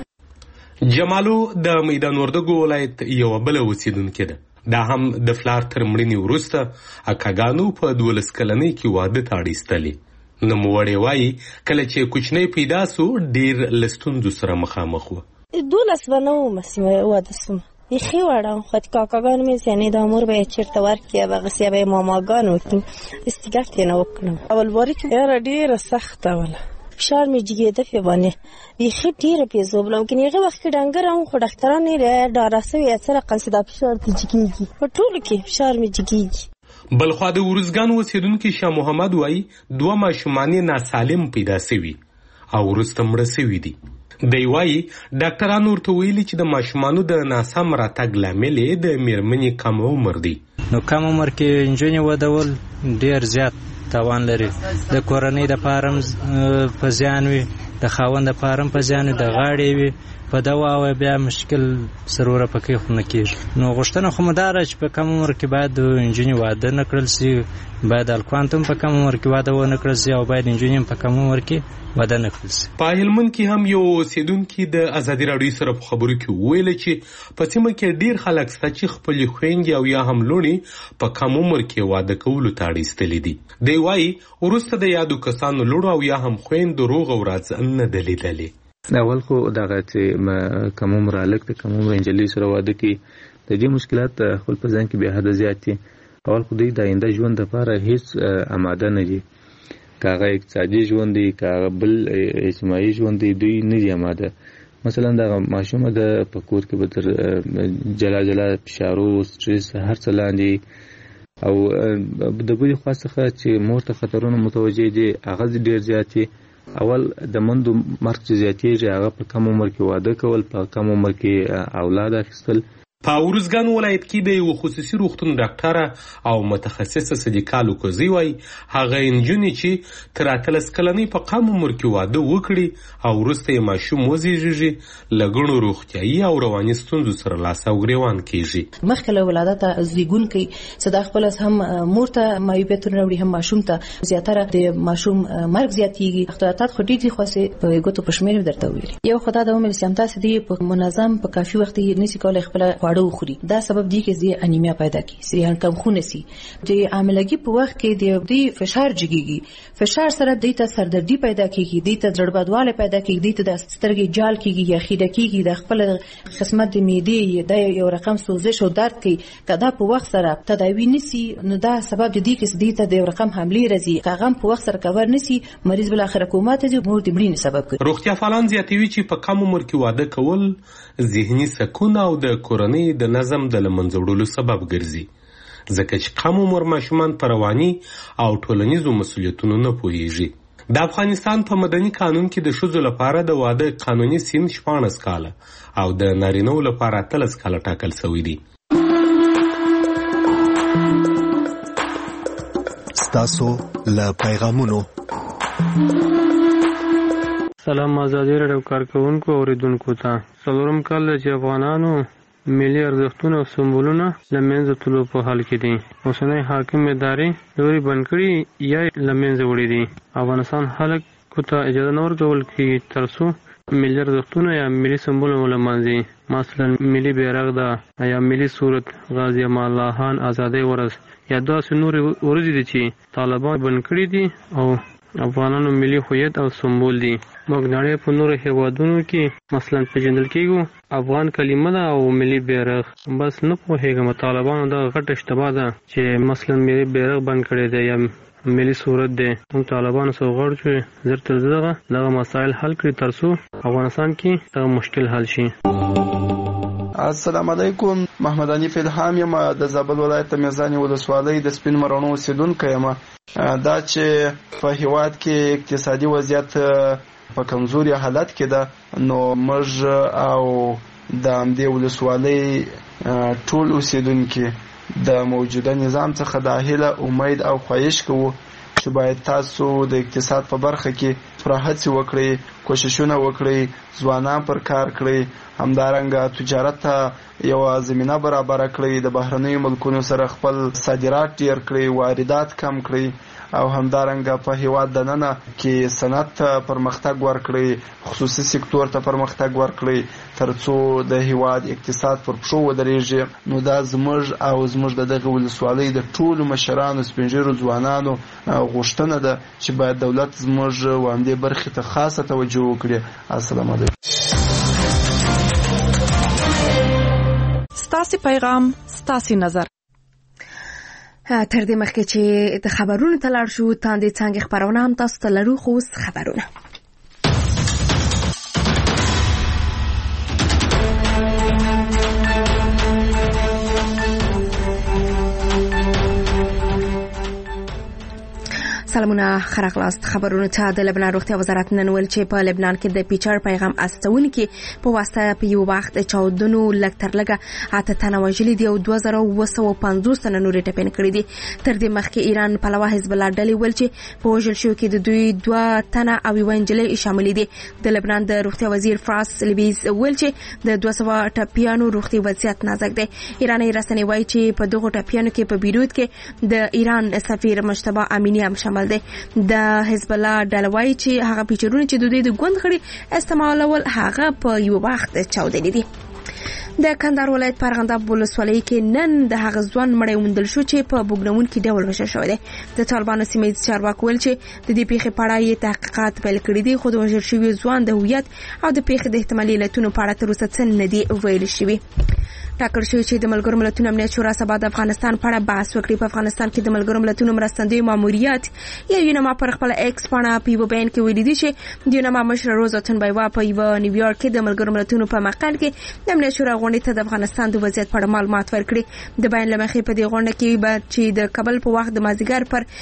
جمالو د میدان وردګو ولایت یوه بله اوسېدونکې ده. دا هم د پلار تر مړینې وروسته اکاګانو په 12 کلنۍ کې واده ته اړ ایستلې. نوموړې وایي کله چې کوچنی پیدا سو ډېر له ستونزو سره مخامخ وه. 12 به نه وم چې واده سوم بیخي وړه وم خو کاکاګانو مې یعنې دا مور به یې چېرته ورکړي هغسې به یې ماماګانو استګښت یې نه وکړم. اول وارې کې یاره ډېره سخته وله فشار مې جګېده پې باندې بیخي ډېره پیزوبلم که هغې وخت کې ډنګره وم خو ډاکټران یې ډاره سوي څه رقم چې دا فشار دې جګېږي په ټولو کې فشار مې جګېږي. بلخوا د ورزګان اوسېدونکي شاه محمد وایي 2 ماشومان یې ناسالم پیدا سوي او وروسته مړه سوي دي. دی وایي ډاکټران ورته ویلي چې د ماشومانو د ناسم راتګ لامل یې د میرمنې کم عمر دی. نو کم عمر کې نجونې ودول ډېر زیات تاوان لري. د کورنۍ دپاره هم په زیان وي د خاوند دپاره هم په زیان وي د غاړې وي په دوا او بیا مشکل سروره پکې خو نه کېږي. نو غوښتنه خو مو دا ده چې په کم عمر کې باید نجونې واده نه کړل سي باید هلکان هم په کم عمر کې واده ونه کړل سي او باید نجونې هم په کم عمر کې واده نه کړل سي. په هلمند کې هم یو اوسېدونکي د ازادي راډیو سره په خبرو کې وویله چې په سیمه کې ډېر خلک شته چې خپلې خویندې او یا هم لوڼې په کم عمر کې واده کولو ته اړ ایستلي دي. دی وایي وروسته د یادو کسانو لوڼو او یا هم خویندو روغه ورځ نه ده لیدلې. اول خو دغه چې کم عمر هلک د کم عمر نجلۍ سره واده کوي د دې مشکلات خپل په ځان کې بې حده زیات دي. اول خو دوی د آینده ژوند دپاره هیڅ اماده نه دي که هغه اقتصادي ژوند دی که هغه بل اجتماعي ژوند دی دوی نه دي اماده. مثلا دغه ماشومه د په کور کې به تر جلا جلا فشارو سټرس هر څه لاندې او د بلې خوا څخه چې مور ته خطرونه متوجه دي هغه ډېر زیات دي. اول د مندو مرګ چې زیاتېږي هغه په کم عمر کې واده کول په کم عمر کې اولاد اخیستل. په ورزګان ولایت کې د یو خصوصي روغتون ډاکټره او متخصصه صدیقه لوکوزی وایي هغه نجونې چې تر 13 کلنۍ په کم عمر کې واده وکړي او وروسته یې ماشوم وزېږي له ګڼو روغتیایي او رواني ستونزو سره لاس او ګرېوان کېږي. مخکې له ولادته زیږونکی څه دا خپل هم مور ته معیوبیتونه راوړي هم ماشوم ته زیاتره د ماشوم مرګ زیاتېږي. اختلالات خو ډېر دي خو په ګوتو په شمېر درته ویلي یو خدای د عمر سیام تاسو دی په منظم په کافي وخت یې نشي کولای خپل خواړه وخوري. دا سبب دی چې انیمیا پیدا کی سریان کم خون سي د عاملګي په وخت کې د فشار جګيږي فشار سره د سردردي پیدا کیږي د زړبادواله پیدا کیږي د سترګې جال کیږي یا خیره کیږي د خپل قسمت د معدې د یو رقم سوزش او درد کوي کدا په وخت سره تداوی نسی نو دا سبب دی چې د رقم حمله راځي کاغم په وخت سره کور نسی مریض بل اخر کومات دي مور د مړینې سبب کوي. روغتیا فعالان زیاتوي چې په کم عمر کې واده کول ذهني سکون او د کورنۍ د نظم د لمنځه وړلو سبب ګرځي ځکه چې کم عمر ماشومان په رواني او ټولنیزو مسؤلیتونو نه پوهیږي. د افغانستان په مدني قانون کې د ښځو لپاره د واده قانوني سن 14 کاله او د نارینه‌و لپاره 13 کاله ټاکل شوی دی. ستاسو له پیغامونو سلام آزادی راډیو کارکونکو اوریدونکو ته څلورم کال چې افغانانو ملي ارزښتونه او سمبولونه له منځه تلو په حال کې دي. اوسنۍ حاکم ادارې لوري بند کړي یا له منځه وړي دي. افغانستان خلکو ته اجازه نه ورکول کېږي تر څو ملي ارزښتونه یا ملي سمبولونه له منځه مثلا ملي بیرغ ده یا ملي صورت غازی امان الله خان آزادۍ ورځ یا داسې نورې ورځې دي چې طالبان بند کړي دي او افغانانو ملي هویت او سمبول دي. موږ نړۍ په نورو هیوادونو کې مثلا پیژندل کېږو افغان کلمه ده او ملي بیرغ بس نه پوهېږم طالبانو دا غټه اشتباه ده چې مثلا ملي بیرغ بند کړی دی یا ملي صورت دی. موږ طالبانو سره غواړو چې زر تر زره دغه مسایل حل کړي تر څو افغانستان کې دغه مشکل حل شي. السلام علیکم محمد حنیف الهام یم د زابل ولایت میزانی ولسوالۍ د سپین مرانو اوسیدونکی یم. دا چې په هیواد کې اقتصادي وضعیت په کمزوري حالت کې ده نو موږ او د همدې ولسوالۍ ټول اوسیدونکي د موجوده نظام څخه د هیله امید او خواهش کوو چې باید تاسو د اقتصاد په برخه کې پوره هڅې وکړئ کوششونه وکړئ ځوانان پر کار کړئ همدارنګه تجارت ته یو زمينه برابر کړي، د بهرنیو ملکونو سره خپل صادرات ډیر کړي، واردات کم کړي او همدارنګه په هیواد دننه کې صنعت پرمختګ ورکړي، خصوصي سکتور ته پرمختګ ورکړي ترڅو د هیواد اقتصاد پر پښو ودرېږي. نو دا زموږ او زموږ دغه ولسوالۍ د ټولو مشرانو سپینږیرو ځوانانو غوښتنه ده چې باید دولت زموږ وړاندې برخې ته خاصه توجه وکړي. السلام علیکم. ستاسو پیغام ستاسو نظر. تر دې مخکې چې د خبرونو ته لاړ شو تاندې څنګه خبرونه هم تاسو ته لرو، خو خبرونه سلامونه خراغلاست. خبرونه ته د لبنان روغتیا وزارت نن ویل چې په لبنان کې د پیچر پیغام استونکو په واسطه په یو وخت چاودنو لکترلګه اته تنه وژلي دي او 2250 تنه نور ټپین کړی دي. تر دې مخکې ایران په لوا حزب الله ډلې ویل چې په وژل شو کې د دوی 2 تنه او وینجلې شامل دي. د لبنان د روغتیا وزیر فراس لبیز ویل چې د 200 ټپیانو روغتي وضعیت نازک دی. ایراني رسنۍ وایي چې په دغه ټپیانو کې په بیروت کې د ایران سفیر مجتبی امینی هم شامل دی. د حزب الله ډلوي چې هغه پیچرونه چې د دوی د ګوند خړي استعمالول هغه په یو وخت چاودنې دي. د کندهار ولایت پرغنداب ولسوالۍ کې نن د هغه ځوان مړی وموندل شو چې په بوګنمون کې ډول وشل شوی دی. د طالبانو سیمې چارواکو ویل چې د دې پیښې په اړه یې تحقیقات پیل کړي دي، خو د وژل شوي ځوان د هویت او د پیښې د احتمالي علتونو په اړه تر اوسه څه نه دي ویل شوي. ټاکل شوی چې د ملګرو ملتونو امنیت شورا سبا د افغانستان په اړه بحث وکړي. په افغانستان کې د ملګرو ملتونو مرستندوی ماموریت یا یونما پر خپل ایکس باندې په یو بیان کې ویلي دي چې د یونما مشر روزا تنبایوا په نیویارک کې د ملګرو ملتونو په مقال کې د امنیت شورا غونډې ته د افغانستان د وضعیت په اړه معلومات ورکړي. د بیان لمخې په دې غونډه کې به چې د کابل په وخت د مازیګر پر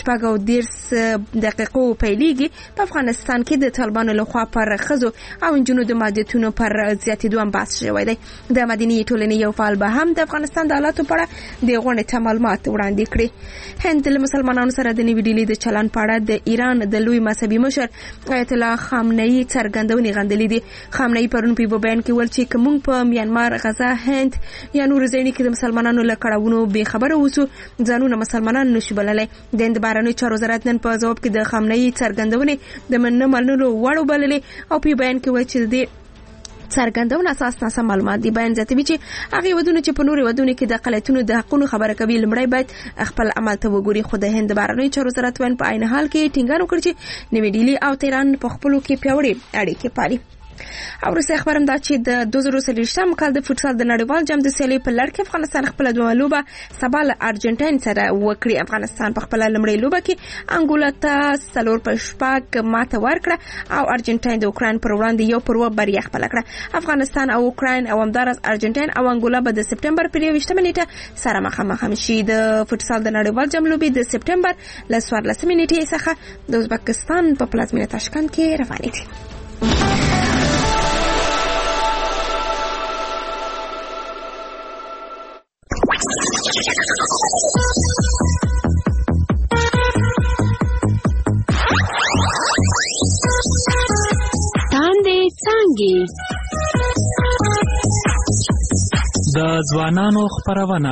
14 دقیقو پیلېږي په افغانستان کې د طالبانو لخوا پر خزو او انجونو د مادیتونو پر زیاتېدو هم بحث شوی دی. د مدني ټولنې یو فعال به هم د افغانستان د حالاتو په اړه د غونډې ته معلومات وړاندې کړي. هند له مسلمانانو سره د نوي ډیلي د چلن په اړه د ایران د لوی مذهبي مشر آیت الله خامنه‌ای څرګندونې غندلې دي. خامنه‌ای پرون په بیان کې ویل چې کوم په میانمار، غزا، هند یا نور ځایونو کې د مسلمانانو له کړهونو به خبره وسو ځانونه مسلمانان نشي بللای. د هند بهرنیو چارو وزارت نن په جواب کې د خامنه‌ای څرګندونې د مننه منلو وړ وبللې او په بیان کې وایي چې د څرګندونه اساس ناسم معلومات دي. بیان زیاتوي چې هغه ودونه چې په نورو ودونه کې د قلیتونو د حقونو خبره کوي لمړی باید خپل عمل ته وګوري. خو د هند بهرنیو چارو وزارت په عین حال کې ټینګار وکړ چې نوې ډیلي او تهران په خپلو کې پیاوړې اړیکې پالي. او وروسته خبرم دا چې د 2023م کال د فوتسال د نړیوال جام د سیالۍ په لړ کې افغانستان خپل دوه لوبه سبا له ارجنټاین سره وکړي. افغانستان په خپل لمړی لوبه کې انګولا ته 4-5 ماته ورکړه او ارجنټاین د اوکراین پر وړاندې یو پر و بریا خپل کړه. افغانستان او اوکراین او همدارس ارجنټاین او انګولا به د سپټمبر په 28 نیټه سره مخامخ شي. د فوتسال د نړیوال جام لوبې د سپټمبر ل 14 نیټې څخه د ازبکستان په پلازمینه تاشکند کې روانې دي. تاندې څنګه د ځوانانو خبرونه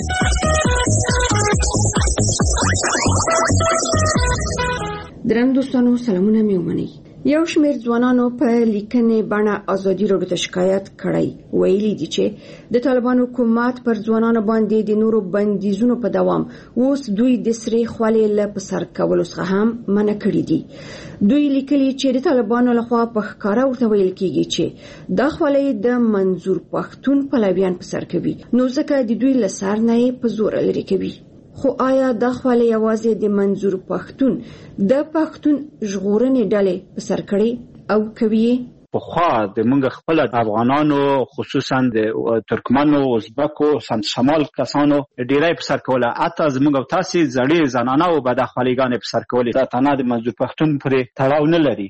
درنو دوستانو سلامونه مې ومنئ. یو شمېر ځوانانو په لیکنې بڼه ازادي راډیو ته شکایت کړی. ویلي دي چې د طالبانو حکومت پر ځوانانو باندې د نورو بندیزونو په دوام اوس دوی د سری خولې له پسر کولو څخه هم منع کړی دي. دوی لیکلي چې د طالبانو لخوا په ښکارا ورته ویل کیږي چې د خولې د منظور پښتون پلویان پسر کوي، نو ځکه د دوی لسر نه په زور لري کوي. خو آیا د خپل یوازې د منظور پښتون د پښتون ژغورنې ډلې په سر کړي او کوي؟ په خوا د موږ خپل افغانانو خصوصا د ترکمنو، ازبکو، سمت شمال کسانو ډیری په سر کوله. اته زموږ تاسو زړې زنانه او بد اخلاقیان په سر کولې. دا تنه د منظور پښتون پرې تړاو نه لري.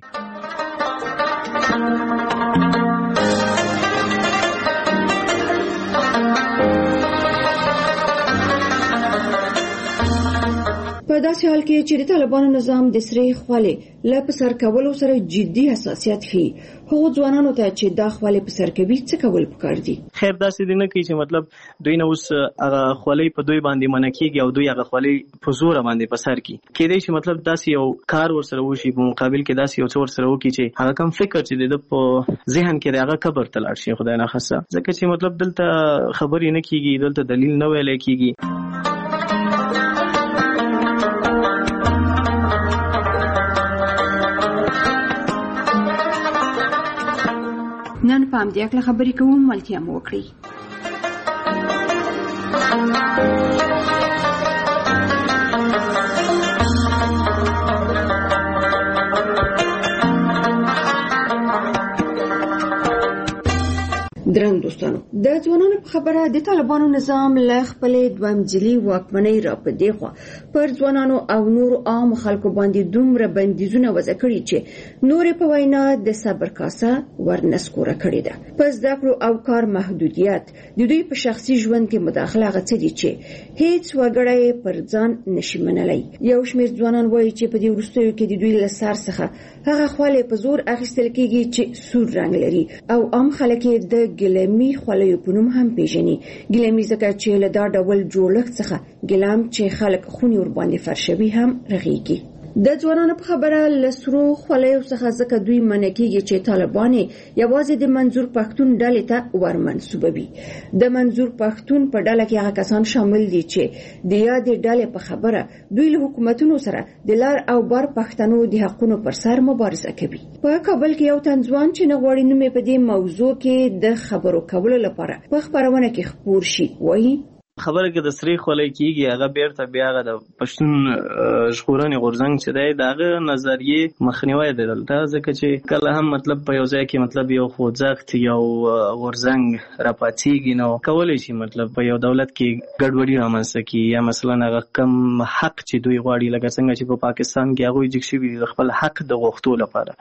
په په داسې حال کې چې د طالبانو نظام د سرې خولې له په سر کولو سره جدي حساسیت ښيي، هغو ځوانانو ته چې دا خولې په سر کوي څه کول پکار دي؟ خیر داسې دي نه کوي چې مطلب دوی نه اوس هغه خولې په دوی باندې منع کېږي او دوی هغه خولې په زور باندې په سر کړي. کېدای شي مطلب داسې یو کار ورسره وشي په مقابل کې داسې یو څه ورسره وکړي چې هغه کم فکر چې د په ذهن کې هغه قبر ته لاړ شي، خدای نه خاصه، ځکه چې مطلب دلته خبرې نه کېږي، دلته دلیل نه ویل کېږي. نن په همدې اړه خبرې کوو، ملتیا مو وکړئ. درنو دوستانو، د ځوانانو په خبره د طالبانو نظام له خپلې دوامجلي واکمنۍ را په دې خوا پر ځوانانو او نورو عام خلکو باندې دومره بندیزونه وضع کړي چې نورې په وینا د صبر کاسه ورنسکوره کړې ده. په زده کړو او کار محدودیت د دوی په شخصي ژوند کې مداخله هغه څه دي چې هیڅ وګړی پر ځان نشي منلی. یو شمېر ځوانان وایي چې په دې وروستیو کې د دوی له سر څخه هغه خولې په زور اخیستل کېږي چې سور رنګ لري او عام خلک یې د ګلمي خولې په نوم هم پیژني. ګلمي ځکه چې له دا ډول جوړښت څخه ګلام چې خلک خوني ور باندې فرشوي هم رغيږي. د ځوانانو په خبره لسرو خولې څخه ځکه دوی منع کېږي چې طالبان یوازې د منظور پښتون ډلې ته ورمنسوبوي. د منظور پښتون په ډله کې هغه کسان شامل دي چې د یادې ډلې په خبره دوی له حکومتونو سره د لار او بار پښتنو د حقونو پر سر مبارزه کوي. په کابل کې یو تنځوان چې نه غواړي نوم په دې موضوع کې د خبرو کولو لپاره په خبرونه کې خپور شي وایي خبره کې د سری خولې کېږي، هغه بیرته بیا هغه د پښتون ژغورنې غورځنګ چې دی د هغه نظریې مخنیوی دی دلته، ځکه چې کله هم مطلب په یو ځای کې مطلب یو خوځښت یو غورځنګ راپاڅېږي نو کولی شي مطلب په یو دولت کې ګډوډي رامنځته کړي، یا مثلا هغه کم حق چې دوی غواړي لکه څنګه چې په پاکستان کې هغوی جګ شوي د خپل حق د غوښتو لپاره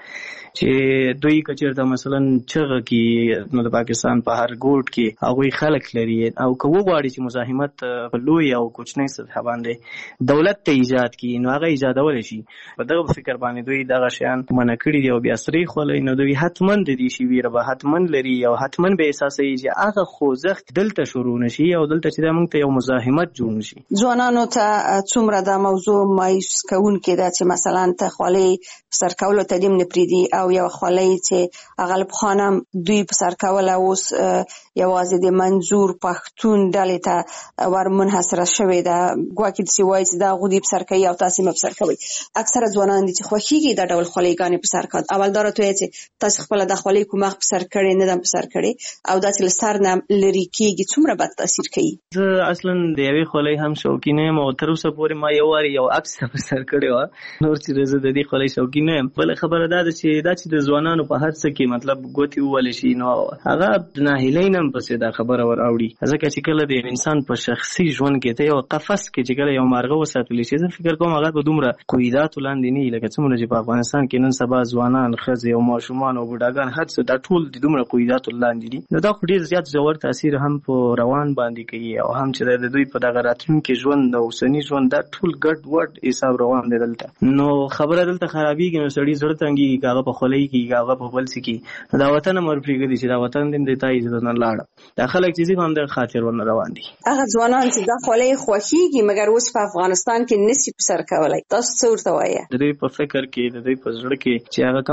چې دوی که چېرته مثلا چغه کړي نو د پاکستان په هر ګوټ کې هغوی خلک لري او که وغواړي چې مزاحمت په لوی او کوچنۍ سطح باندې دولت ته ایجاد کړي نو هغه ایجادولی شي. په دغه فکر باندې دوی دغه شیان منع کړي دي او بیا سرې خولۍ نو دوی حتما د دې شي ویره به حتما لري او حتما به احساسوي چې هغه خوځښت دلته شروع نشي او دلته چې موږ ته یو مزاحمت جوړ نشي. ځوانانو ته څومره دا موضوع مایوس کوونکې ده چې مثلا ته خولۍ سر کولو ته دې نه پرېږدي او یو خولۍ چې هغه له پخوا نه دوی په سر کوله اوس یوازې د منظور پښتون ډلې ته ورمنحصره شوې ده. ګواکې داسې وایي چې دا هغوی په سر کوي او تاسې مه په سر کوئ. اکثره ځوانان دي چې خوښېږي دا ډول خولۍ په سر کول. اول دا راته وایي چې تاسې خپله دا خولۍ کوم وخت په سر کړې نه ده په سر کړې او داسې له سر نه لرې کېږي څومره بد تاثیر کوي. زه اصلا د یوې خولۍ هم شوقي نه یم او تر اوسه پورې ما یو وارې یو عکس په سر کړې وه، نور چې زه د دې خولۍ شوقي نه یم. بله خبره دا ده چې د ځوانانو په هر څه کې مطلب ګوتې ووهلی شي نو هغه د ناهیلۍ نه هم پسې دا خبره ور اوړي، ځکه چې کله د انسان په شخصي ژوند کې ته یو قفس کې چې کله یو مارغه وساتلی شي زه فکر کوم هغه به دومره قیوداتو لاندې نه وي لکه څومره چې په افغانستان کې نن سبا ځوانان ښځې او ماشومان او بوډاګان هر څه دا ټول د دومره قیوداتو لاندې دي. نو دا خو ډېر زیات ژور تاثیر هم په روان باندې کوي او هم چې د دوی په دغه راتلونکي ژوند د اوسني ژوند دا ټول ګډ وډ حساب روان دی دلته. نو خبره دلته خرابېږي نو سړي زړه تنګېږي که هغه په خولۍ کې که هغه په بل څه کې دا وطن هم ورپرېږدي چې دا وطن دې د تا عزت نه لاړه. دا خلک چې ځي په همدغه خاطر ورنه روان دي. هغه ځوانان چې دا خولۍ خوښېږي مګر اوس په افغانستان کې نشي په سر کولی، تاسو څه ورته وایه؟ د دوی په فکر کې د دوی په زړه کې چې هغه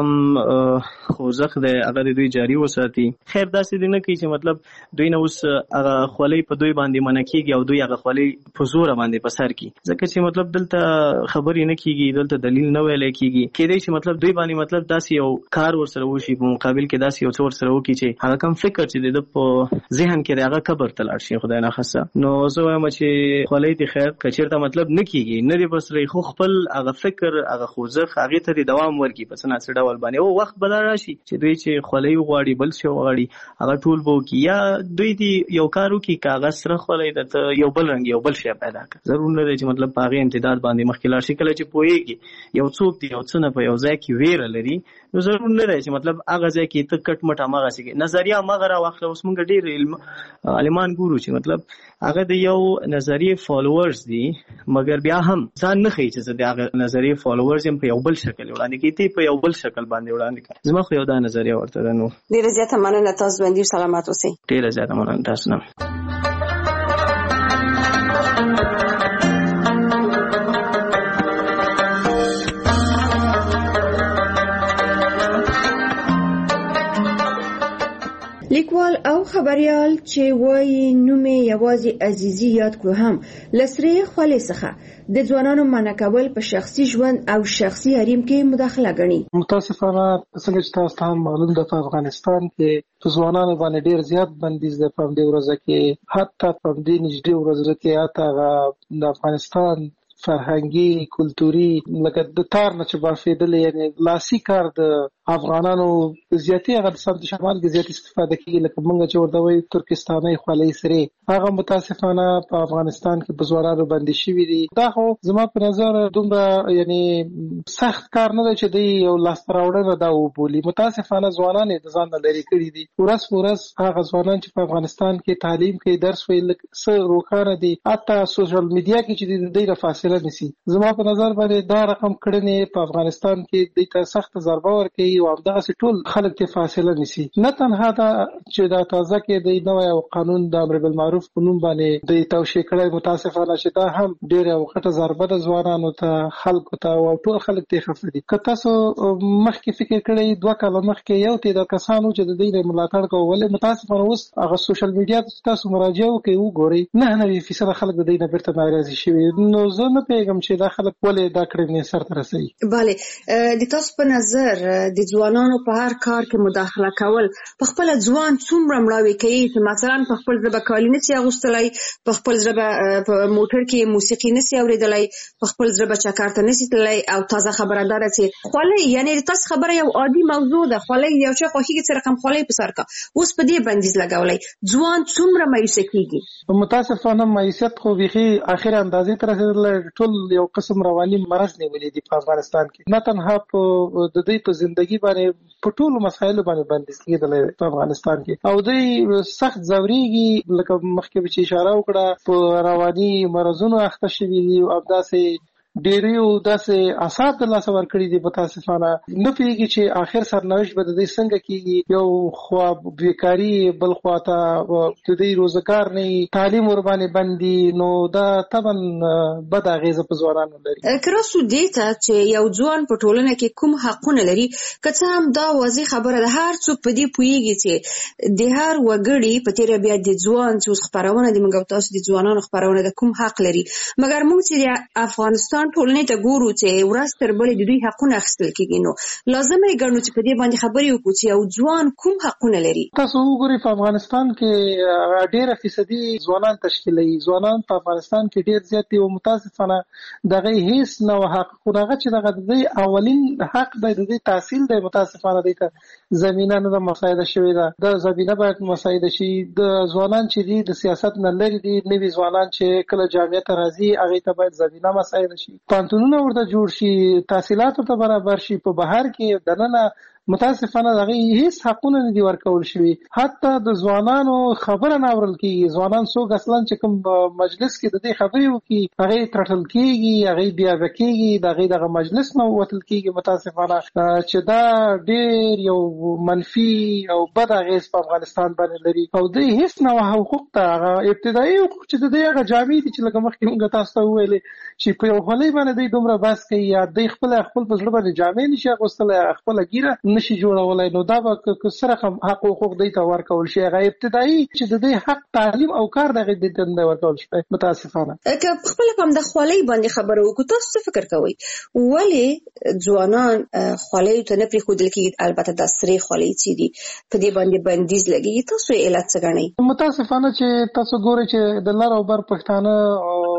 کوم خوځښت دی هغه د دوی جاري وساتي. خیر داسې دي نه کوي چې مطلب دوی نه اوس هغه خولۍ په دوی باندې منع کېږي او دوی هغه خولۍ په زوره باندې په سر کړي، ځکه چې مطلب دلته خبرې نه کېږي، دلته دلیل نه ویلی کېږي. کېدای شي مطلب دوی باندې مطلب داسې یو کار ورسره وشي په مقابل کې داسې یو څه ورسره وکړي چې هغه کوم فکر چې د په ذهن کې دی هغه قبر ته لاړ شي، خدای نه خاصه. نو زه وایم چې خولۍ دې خیر که چېرته مطلب نه کېږي نه دې په سرې خو خپل هغه فکر هغه خوځښت هغې ته دې دوام ورکړي په څه ناڅه ډول باندې او وخت به دا راشي چې دوی چې خولۍ وغواړي بل شی وغواړي هغه ټول به وکړي، یا دوی دې یو کار وکړي که هغه سره خولۍ ده ته یو بل رنګ یو بل شی پیدا کړه. ضرور نه دی چې مطلب په هغې امتداد باندې مخکې لاړ شي. کله چې پوهېږي یو څوک دی یو څه نه په یو ځای کې ویره لري نو ضرور نه دی چې مطلب هغه ځای کې ته کټ مټ هماغسې نظریه هماغه راواخله. اوس موږ ډېر عالمان ګورو چې مطلب هغه د یو نظریه فالوورز دي مګر بیا هم ځان نه ښیي چې د هغه نظریه فالوورز هم په یو بل شکل وړاندې کوي ته په یو بل شکل باندې وړاندې کوي زما خو یو دا نظریه ورته ده نو ډیره زیاته مننه تاسو باندې سلامات اوسئ ډیره زیاته مننه تاسو نه لیکوال او خبريال چې وایي نومې یوازې عزیزي یاد کړو هم لسري خولې څخه د ځوانانو منع کول په شخصي ژوند او شخصي حریم کې مداخله غني. متاسفانه څنګه چې تاسو ته معلوم ده په افغانستان کې په ځوانانو باندې ډیر زیات بندیز ده په دې ورځ کې حتی په دې نږدې ورځ کې حتی د افغانستان فرهنګي کلتوري لکه د تار نه چې بافیدل یعنی لاسي کار د افغانانو زیاتی هغه د سمت شمال کې زیات استفاده کوي لکه موږ چې ورته وایي ترکستاني خولۍ سره هغه متاسفانه په افغانستان کې په ځوانانو باندې شوی دي دا خو زما په نظر دومره یعنی سخت کار نه دی چې دی یو لاس راوړنه دا وبولي متاسفانه ځوانان د ځان لري کړی دي ورس هغه ځوانان چې په افغانستان کې تعلیم کوي درس ویل څه روکانه دي حتی سوشل میډیا کې چې د دې فاصله نسی زما په نظر باندې دا رقم کړنې په افغانستان کې د ته سخت ضربه ورکړي او همدغه ټول خلک ته فاصله نسی نه تنها دا چې دا تازه کې د نوې قانون د امر بالمعروف قانون باندې د توشیح کړي متاسفانه چې دا هم ډېر وخت ضربه د ځوانانو ته خلکو ته او ټول خلک ته خفدي که تاسو مخکې فکر کړئ 2 کال مخکې یو ته د کسانو چې د دې ملاتړ کوي متاسفانه اوس هغه سوشل میډیا تاسو مراجعه وکړئ وګورئ 9% خلک د دې نه بیرته ناراضي شوي نو زه نه پیغام چې دا خلک ولې دا کړنې سره رسېږي bale د تاسو په نظر د ځوانانو په هر کار کې مداخله کول په خپل ځوان څومره مړاوي کوي چې مثلا په خپل ځبه کالی نسی اغوستلای په خپل ځبه په موټر کې موسیقي نسی اوریدلای په خپل ځبه چکرته نسی تلای او تازه خبردار چې خولۍ یعنی تاسو خبره یو عادي موضوع ده خولۍ یو څه خوخي چې رقم خولۍ په سر کا اوس په دې بندیز لګولای ځوان څومره مایوس کیږي متاسفانه مایوسیت خو بيخي اخر اندازې تر رسیدل ټول یو قسم رواني مرض نیولې دي په افغانستان کې نه تنها په د دې په ژوندۍ باندې په ټولو مسایلو باندې بندیز کېدل په افغانستان کې او دوی سخت ځوريږي لکه مخکې چې اشاره وکړه په رواني مرزونو اخته شوي دي او داسې ډیریو داسې اثار د لاس ورکړي دي متاسفانه نه پیږي چې آخر سرنوشت به د دې څنګه کیږي یو خو بیکاری بل خواته د دې روزګار نه تعلیم ور باندې بندي نو دا طبعا بد اغیزه په ځوانانو لري کراسو دیتا چې یو ځوان په ټولنه کې کوم حقونه لري که هم دا واضح خبره ده هر څوک په دې پوهیږي چې د هر وګړي په تیر بیا د ځوان چې خبرونه د موږ تاسو د ځوانانو خبرونه د کوم حق لري مګر موږ چې افغانستان ټولنې ته ګورو چې ورځ تر بلې د دوی حقونه اخیستل کیږي نو لازمه یې ګڼو چې په دې باندې خبرې وکړو چې یو ځوان کوم حقونه لري تاسو وګورئ په افغانستان کې ډېر فیصدي ځوانان تشکیلوي ځوانان په افغانستان کې ډېر زیات دي او متاسفانه دغه هیڅ نو حقونه چې دغه د اولین حق د دې تحصیل د متاسفانه د زمينه نه مساعده شوی ده د زمينه باید مساعده شي د ځوانان چې دي د سیاست نه لري دي نوي ځوانان چې کله جامعه ته راځي هغه ته باید زمينه مساعده شي پانتونونه ورته جوړ شي تحصیلات ته برابر شي په بهر کې دننه متاسفانه دغه هیڅ حقونه نه دي ورکول شوی حتی د ځوانانو خبره نه اورل کیږي ځوانان څوک اصلا چې کوم مجلس کې د دې خبرې وکي هغه ترټل کیږي هغه بیا وکیږي دغه مجلس نه وتل کیږي متاسفانه چې دا ډېر یو منفي او بد اغیز په افغانستان باندې لري او د هیڅ نه حقوق ته ابتدایي حقوق چې د هغه جامع دي چې لکه مخکې موږ تاسو ته ویلې چې په یو خولۍ باندې دومره بس کوي یا د خپل په ځړ باندې جامع نشي اغوستل خپل ګیره نشي جوړولای نو دا به سره حق حقوق دی ته ورکول شي هغه ابتدایي چې د دې حق تعلیم او کار دغه د دې ورکول شي متاسفانه که خپل کوم د خولۍ باندې خبرو وکړو تاسو څه فکر کوئ ولې ځوانان خولۍ ته نه پریښودل کیږي البته د سری خولۍ چې دي په دې باندې بندیز لګي تاسو علت څه غنئ متاسفانه چې تاسو ګورئ چې د لار او بر پښتانه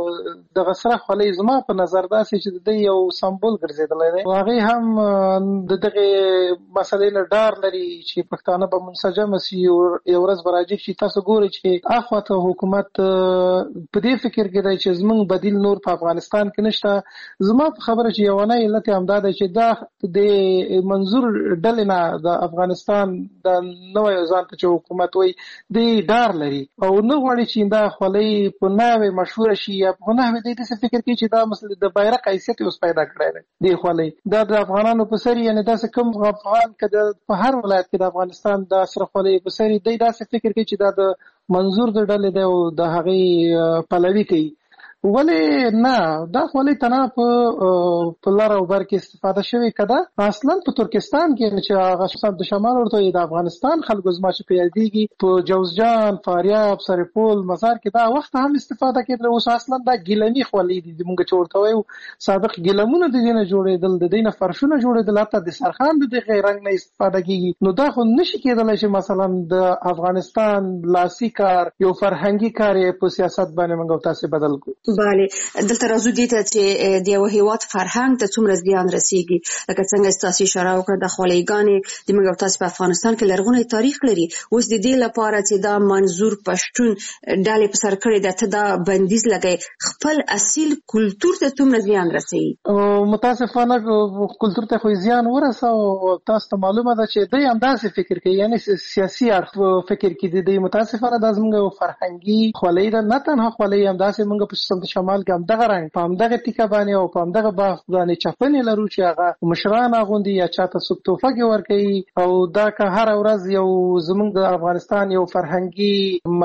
د غسره خولۍ زما په نظر داسې چې د یو سمبول ګرځیدلی دی. هغه هم د دغه مسلې نه ډار لري چې پښتانه به منسجم شي او یو ورځ به راجګ شي. تاسو ګورئ چې اخواته حکومت په دې فکر کې دی چې زموږ بدیل نور په افغانستان کې نشته. زما په خبره چې یوانه علت هم دا دی چې دا د منظور ډلې نه د افغانستان د نوی ځان ته چې حکومت وایي د ډار لري او نه غواړي چې دا خولۍ په ناوې مشهوره شي یا په ناوې دی داسې فکر کوي چې دا مثلا د بیرغ حیثیت اوس پیدا کړی دی دې خولۍ. دا د افغانانو په سر یعنې داسې کوم افغان که په هر ولایت کې د افغانستان د سره خولۍ په سر دی داسې فکر کوي چې دا د منظور د ډلې دی او د هغې پلوي کوي. ولې نه دا خولۍ تنها په لر او بر کې استفاده شوې که ده اصلا په ترکستان کې چې هغه د شمال ورته د افغانستان خلکو زما چې په یادېږي په جوزجان، فاریاب، سرپول، مزار کې دا وخت هم استفاده کېدله. اوس اصلا دا ګیلمي خولۍ دي موږ چې ورته وایو. سابق ګیلمونه د دې نه جوړېدل، د دې نه فرشونه جوړېدل، حتی د سرخان د دغې رنګ نه استفاده کېږي. نو دا خو نشي کېدلی چې مثلا د افغانستان لاسي کار یو فرهنګي کار یې په سیاست باندې موږ او تاسې بدل کړو. بله دلته راځو دې ته چې د یو هیواد فرهنګ ته څومره زیان رسیږي. لکه څنګه تاسو اشاره وکړه د خولۍ د موږ او تاسو په افغانستان کې لرغونی تاریخ لري. اوس د دې لپاره چې دا منظور پښتون ډلې په سر کړې ده ته دا بندیز لګوي خپل اصیل کلتور ته څومره زیان رسوي؟ متاسفانه کلتور ته خو زیان ورسوي. تاسو ته معلومه ده چې دوی همداسې فکر کوي، یعنې سیاسي اړخ فکر کوي. دوی متاسفانه دا زموږ فرهنګي خولۍ ده، نه تنها خولۍ همداسې موږ په سمت شمال کې همدغه رنګ په همدغه ټیکه باندې او په همدغه باغ باندې چپنې لرو چې هغه مشران اغوندي یا چاته څوک تحفه کې ورکوي. او دا که هره ورځ یو زموږ د افغانستان یو فرهنګي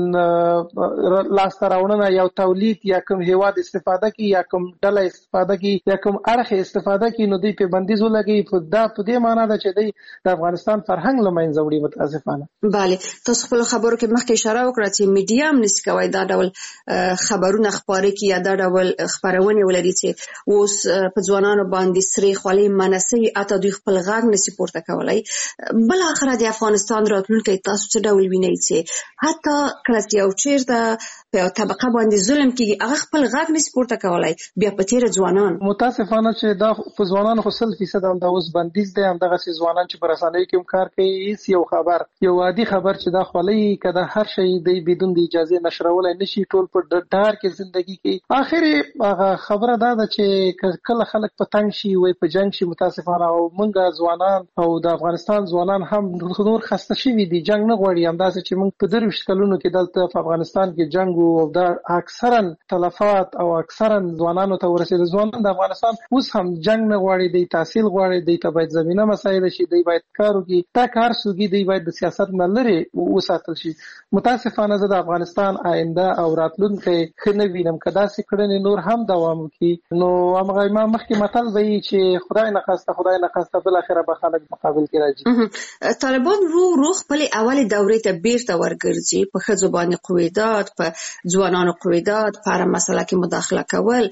مثلا لاسته راوړنه یو تولید یا کوم هیواد استفاده کوي یا کوم ډله استفاده کوي یا کوم اړخ استفاده کوي نو دوی په بندیز ولګوي. دا په دې معنا ده چې دوی د افغانستان فرهنګ له منځه وړي متاسفانه. بله تاسو خپل خبرو کې مخکې اشاره وکړه چې میډیا هم نشي کولی دا ډول خبرونه خپاره کړي یا دا ډول خپرونې ولري چې اوس په ځوانانو باندې سرې خولۍ منع سوي، حتی دوی خپل غږ نشي پورته کولی. بالاخره د افغانستان راتلونکی تاسو څه ډول وینئ چې حتی کله چې یو چیرته په یو طبقه باندې ظلم کېږي هغه خپل غږ نشي پورته کولی، بیا په تېره ځوانان متاسفانه چې دا په ځوانانو خو 100% همدا اوس بندیز دی. همدغسې ځوانان چې په رسنیو کې هم کار کوي هېڅ یو خبر یو عادي خبر چې دا خولۍ که د هر شی دی بدون د اجازې نشرولی نشي، ټول په ډار کې زندگی کوي. اخر هغه خبره دا ده چې کله خلک په تنګ شي وای په جنگ شي متاسفانه او موږ ځوانان او د افغانستان ځوانان هم نور خسته شوي دي، جنگ نه غواړي. همداسې چې موږ په 23 کلونو کې دلته په افغانستان کې جنگ او دا اکثرا تلفات او اکثرا ځوانانو ته ورسېدل. ځوانان د افغانستان اوس هم جنگ نه غواړي، دی تحصیل غواړي، دی ته باید زمینه مسایل شي، دی باید کار وکړي. دا کار سوګي دی باید د سیاست نه لرې وساتل شي. متاسفانه زه د افغانستان آینده او راتلونکی ښه نه وینم. که داسې کړنې نور هم دوام وکړي نو همغه ما مخکې متل وایي چې خدای نخواسته بالاخره به خلک مقابل کې راځي. طالبان رو خپلې اولې دورې ته بیرته ورګرځي، په ښځو باندې قویدات، په ځوانانو قویدات، په هره مسله کې مداخله کول.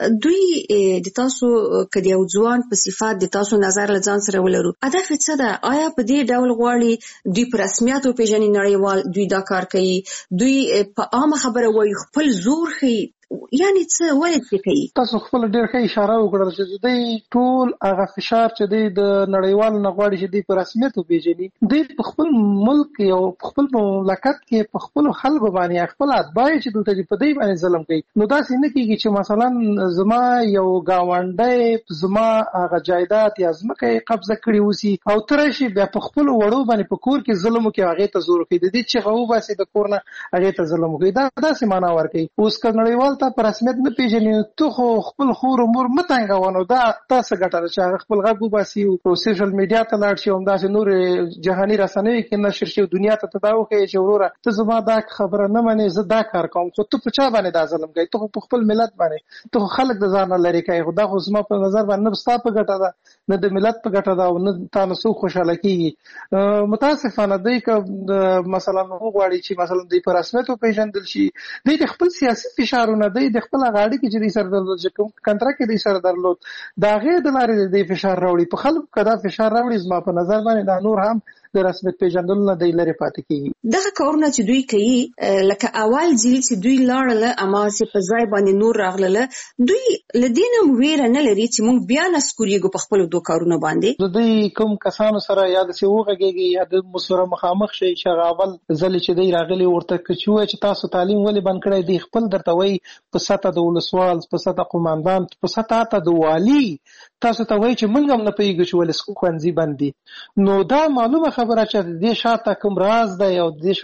دوی د تاسو که د یو ځوان په صفت د تاسو نظر له ځان سره ولرو هدف یې څه ده؟ آیا په دې ډول غواړي دوی په رسمیت وپېژني نړیوال دوی دا کار کوي، دوی په عامه خبره وایي خپل زور ښیي، یعنی څه ولې څه کوي؟ تاسو خپل ډېر ښه اشاره وکړل چې دوی ټول هغه فشار چې دوی د نړیوالو نه غواړي چې دوی په رسمیت وپېژني، دوی په خپل ملک او په خپل مملکت کې په خپلو خلکو باندې خپل اتباع چې دلته دي په دوی باندې ظلم کوي. نو داسې نه کېږي چې مثلا زما یو ګاونډی زما هغه جایداد یا ځمکه یې قبضه کړې اوسي او ته راشي بیا په خپلو وړو باندې په کور کې ظلم وکړي، هغې ته زور وکړي، د دې چغه وباسي د کور نه هغې ته ظلم وکړي. دا داسې معنا ورکوي. اوس که نړیوال ته په رسمیت نه پیژني ته خو خپل خور و مور مه تنګوه، نو دا تاسو ګټه ده چې هغه خپل غږ وباسي او سوشل میډیا ته لاړ شي او همداسې نور جهاني رسنیو کې نشر شي او دنیا ته دا وښیي چې وروره ته زما دا خبره نه منې، زه دا کار کوم، خو ته په چا باندې دا ظلم کوي؟ ته خو په خپل ملت باندې، ته خو خلک د ځان نه لرې کوي. خو دا خو زما په نظر باندې نه ستا په ګټه ده نه د ملت په ګټه ده او نه تا نه څوک خوشحاله کېږي. متاسفانه دوی که مثلا وغواړي چې مثلا دوی په رسمیت وپېژندل شي، دوی د خپل سیاسي فشارونه، دوی د خپل هغه اړیکې چې دوی سره درلود، چې کوم کنټرکټ یې دوی سره درلود، د هغې د لارې د دوی فشار راوړي. په خلکو که دا فشار راوړي زما په نظر باندې دا نور هم د رسمیت پیژندلو نه دی لرې پاتې کیږي. دغه کارونه چې دوی کوي لکه اول ځل چې دوی لاړل اما چې په ځای باندې نور راغله دوی لدینه ویره نه لري چې موږ بیا نسکوریږو په خپل دوه کارونه باندې. د دوی کوم کسانو سره یا د سیوغږي یا د مسره مخامخ شي چې اول ځل چې دی راغلی ورته کچوي چې تاسو تعلیم ولې بند کړی دی خپل درته وایي په سطح د ولسوال په سطح قوماندان په سطح د والی تاسو ته وایي چې موږ هم نه پیږو چې ولې ښوونځي بند دي. نو دا معلومه خبره چې د شاته کوم راز دی او د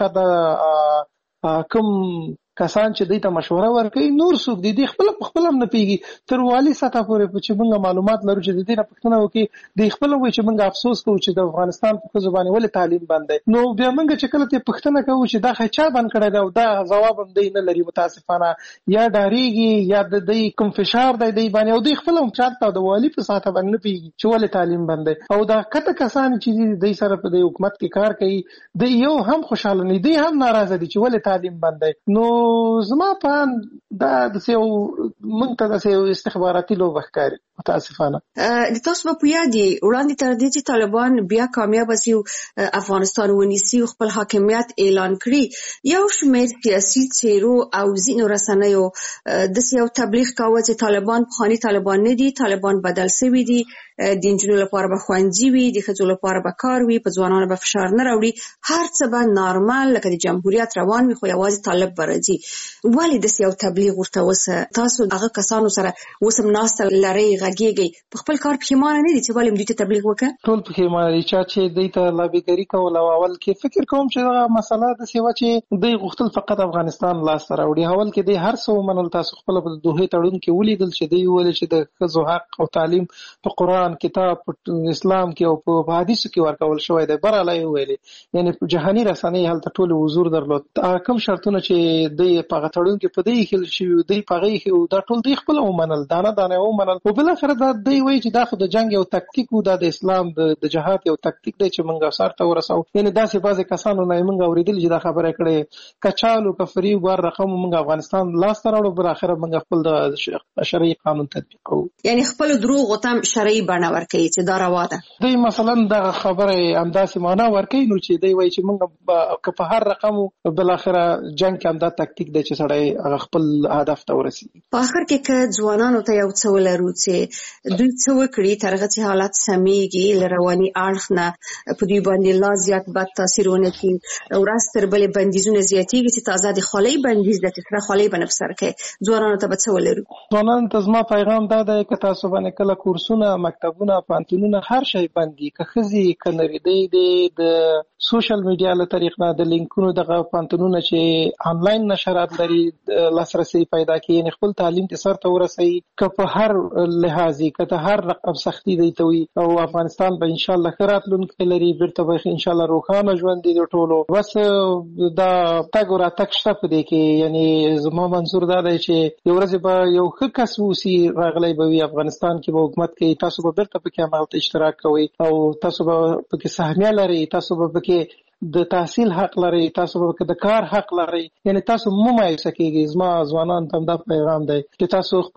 شاته کوم کسان چې دوی ته مشوره ورکوي نور څوک دي خپل هم نه پیږي تر والی سطح پورې چې موږ معلومات لرو چې د دې نه پوښتنه وکړي دوی خپل وایي چې موږ افسوس کوو چې د افغانستان په ښځو باندې ولې تعلیم بند دی. نو بیا موږ چې کله ته پوښتنه کوو چې دا چا بند کړی دی او دا ځواب هم دوی نه لري متاسفانه یا ډاریږي یا د دوی کوم فشار دی دوی باندې او دوی خپل هم چاته د والی په سطح باندې نه پیږي چې ولې تعلیم بند دی. او دا کته کسان چې دوی سره په د حکومت کې کار کوي دوی یو هم خوشاله نه دي هم ناراضه دي چې ولې تعلیم بند دی. نو زما په دا د سیو منتدى سیو استخباراتي لوبه ښکاري متاسفانه. د تاسو په یادي وړاندې تر دې چې طالبان بیا کامیاب شي افغانستان ونیسي خپل حاکمیت اعلان کړي یو شمېر سیاسي چیرو او ځینو رسنیو د سیو تبلیغ کاوه چې طالبان خاني طالبان نه دي طالبان بدل شوي دي د انجونو لپاره به خوندي وي د ښځو لپاره به کار وي په ځوانانو به فشار نه راوړي هر څه به نارمل لکه د جمهوریت روان وي خو یوازې طالب به راځي. ولې د سیو تبلیغ ورته وسه تاسو هغه کسانو سره وسم ناسته لري غږیږي په خپل کار پښیمانه نه دي چې ولې دوی ته تبلیغ وکړه ټول پښیمانه دي چې دوی ته لابیګری کول او اول کې فکر کوم چې دا مسله د سیوا چې دوی غوښتل فقط افغانستان لاس راوړي اول کې دوی هر څه منل تاسو خپل په دوه تړون کې ولیدل چې دوی ول چې د ښځو حق او تعلیم په قران کتاب اسلام کې او په حدیثو کې ورکول شوی دی براله ویلي یعنی جهاني رسنۍ هلته ټول حضور درلود کوم شرطونه چې دوی په غټړون کې په دې کې شي دوی په غي کې دا ټول دوی خپل ومنل دانه ومنل او بل اخر دا دوی وایي چې دا خو د جنگ یو تکتیک و د اسلام د جهاد یو تکتیک دی چې موږ سره ته ورسو یعنی داسې بعضی کسانو نه موږ اوریدل چې دا خبره کړي کچالو کفری ور رقم موږ افغانستان لاس تر اړو بر اخر موږ خپل د شرعي قانون تطبیق کوو یعنی خپل دروغ او تم شرعي بڼه ورکوي چې دا روا ده. دوی مثلا دا خبره همداسې معنا ورکوي نو چې دوی وایي چې موږ په هر رقم بل اخر جنگ کې همدا تکتیک دی چې سړی خپل هدف ته ورسیږي. په اخر کې که ځوانانو ته یو څه ولرو چې دوی څه وکړي ترغه چې حالات سميږي لرواني اړخ نه په دوی باندې لا زیات بد تاثیر ونه کړي ورځ تر بلې بندیزونه زیاتېږي چې تازه د خولۍ بندیز د تکرار خولۍ بنفسر کې ځوانانو ته به څه ولرو. ځوانانو ته زما پیغام دا دی چې تاسو باندې کله کورسونه مکتبونه پانتونونه هر شی بندي که خزي کنه دی د سوشل میډیا له طریق نه د لینکونو دغه پانتونونه چې انلاین نشرات لري لاسرسي پیدا کوي یعنی خپل تعلیم ته سر ته ورسي که په هر لحاظي که ته هر رقم سختي دی ته وي او افغانستان به ان شاء الله خیراتلونکي لري بیرته به ان شاء الله روخانه ژوند دی ټولو بس دا تاګ را تک شته په دې کې یعنی زما منظور دا دی چې یو ورځ به یو ښه کس وسی راغلی به وي افغانستان کې به حکومت کوي تاسو به بیرته په کې عمل اشتراک کوئ او تاسو به په کې سهمیه لري تاسو به په کې د تحصیل حق لري تاسو به د کار حق لري یعنی تاسو مو مایوسه کیږئ زما ځوانان ته دا پیغام دی چې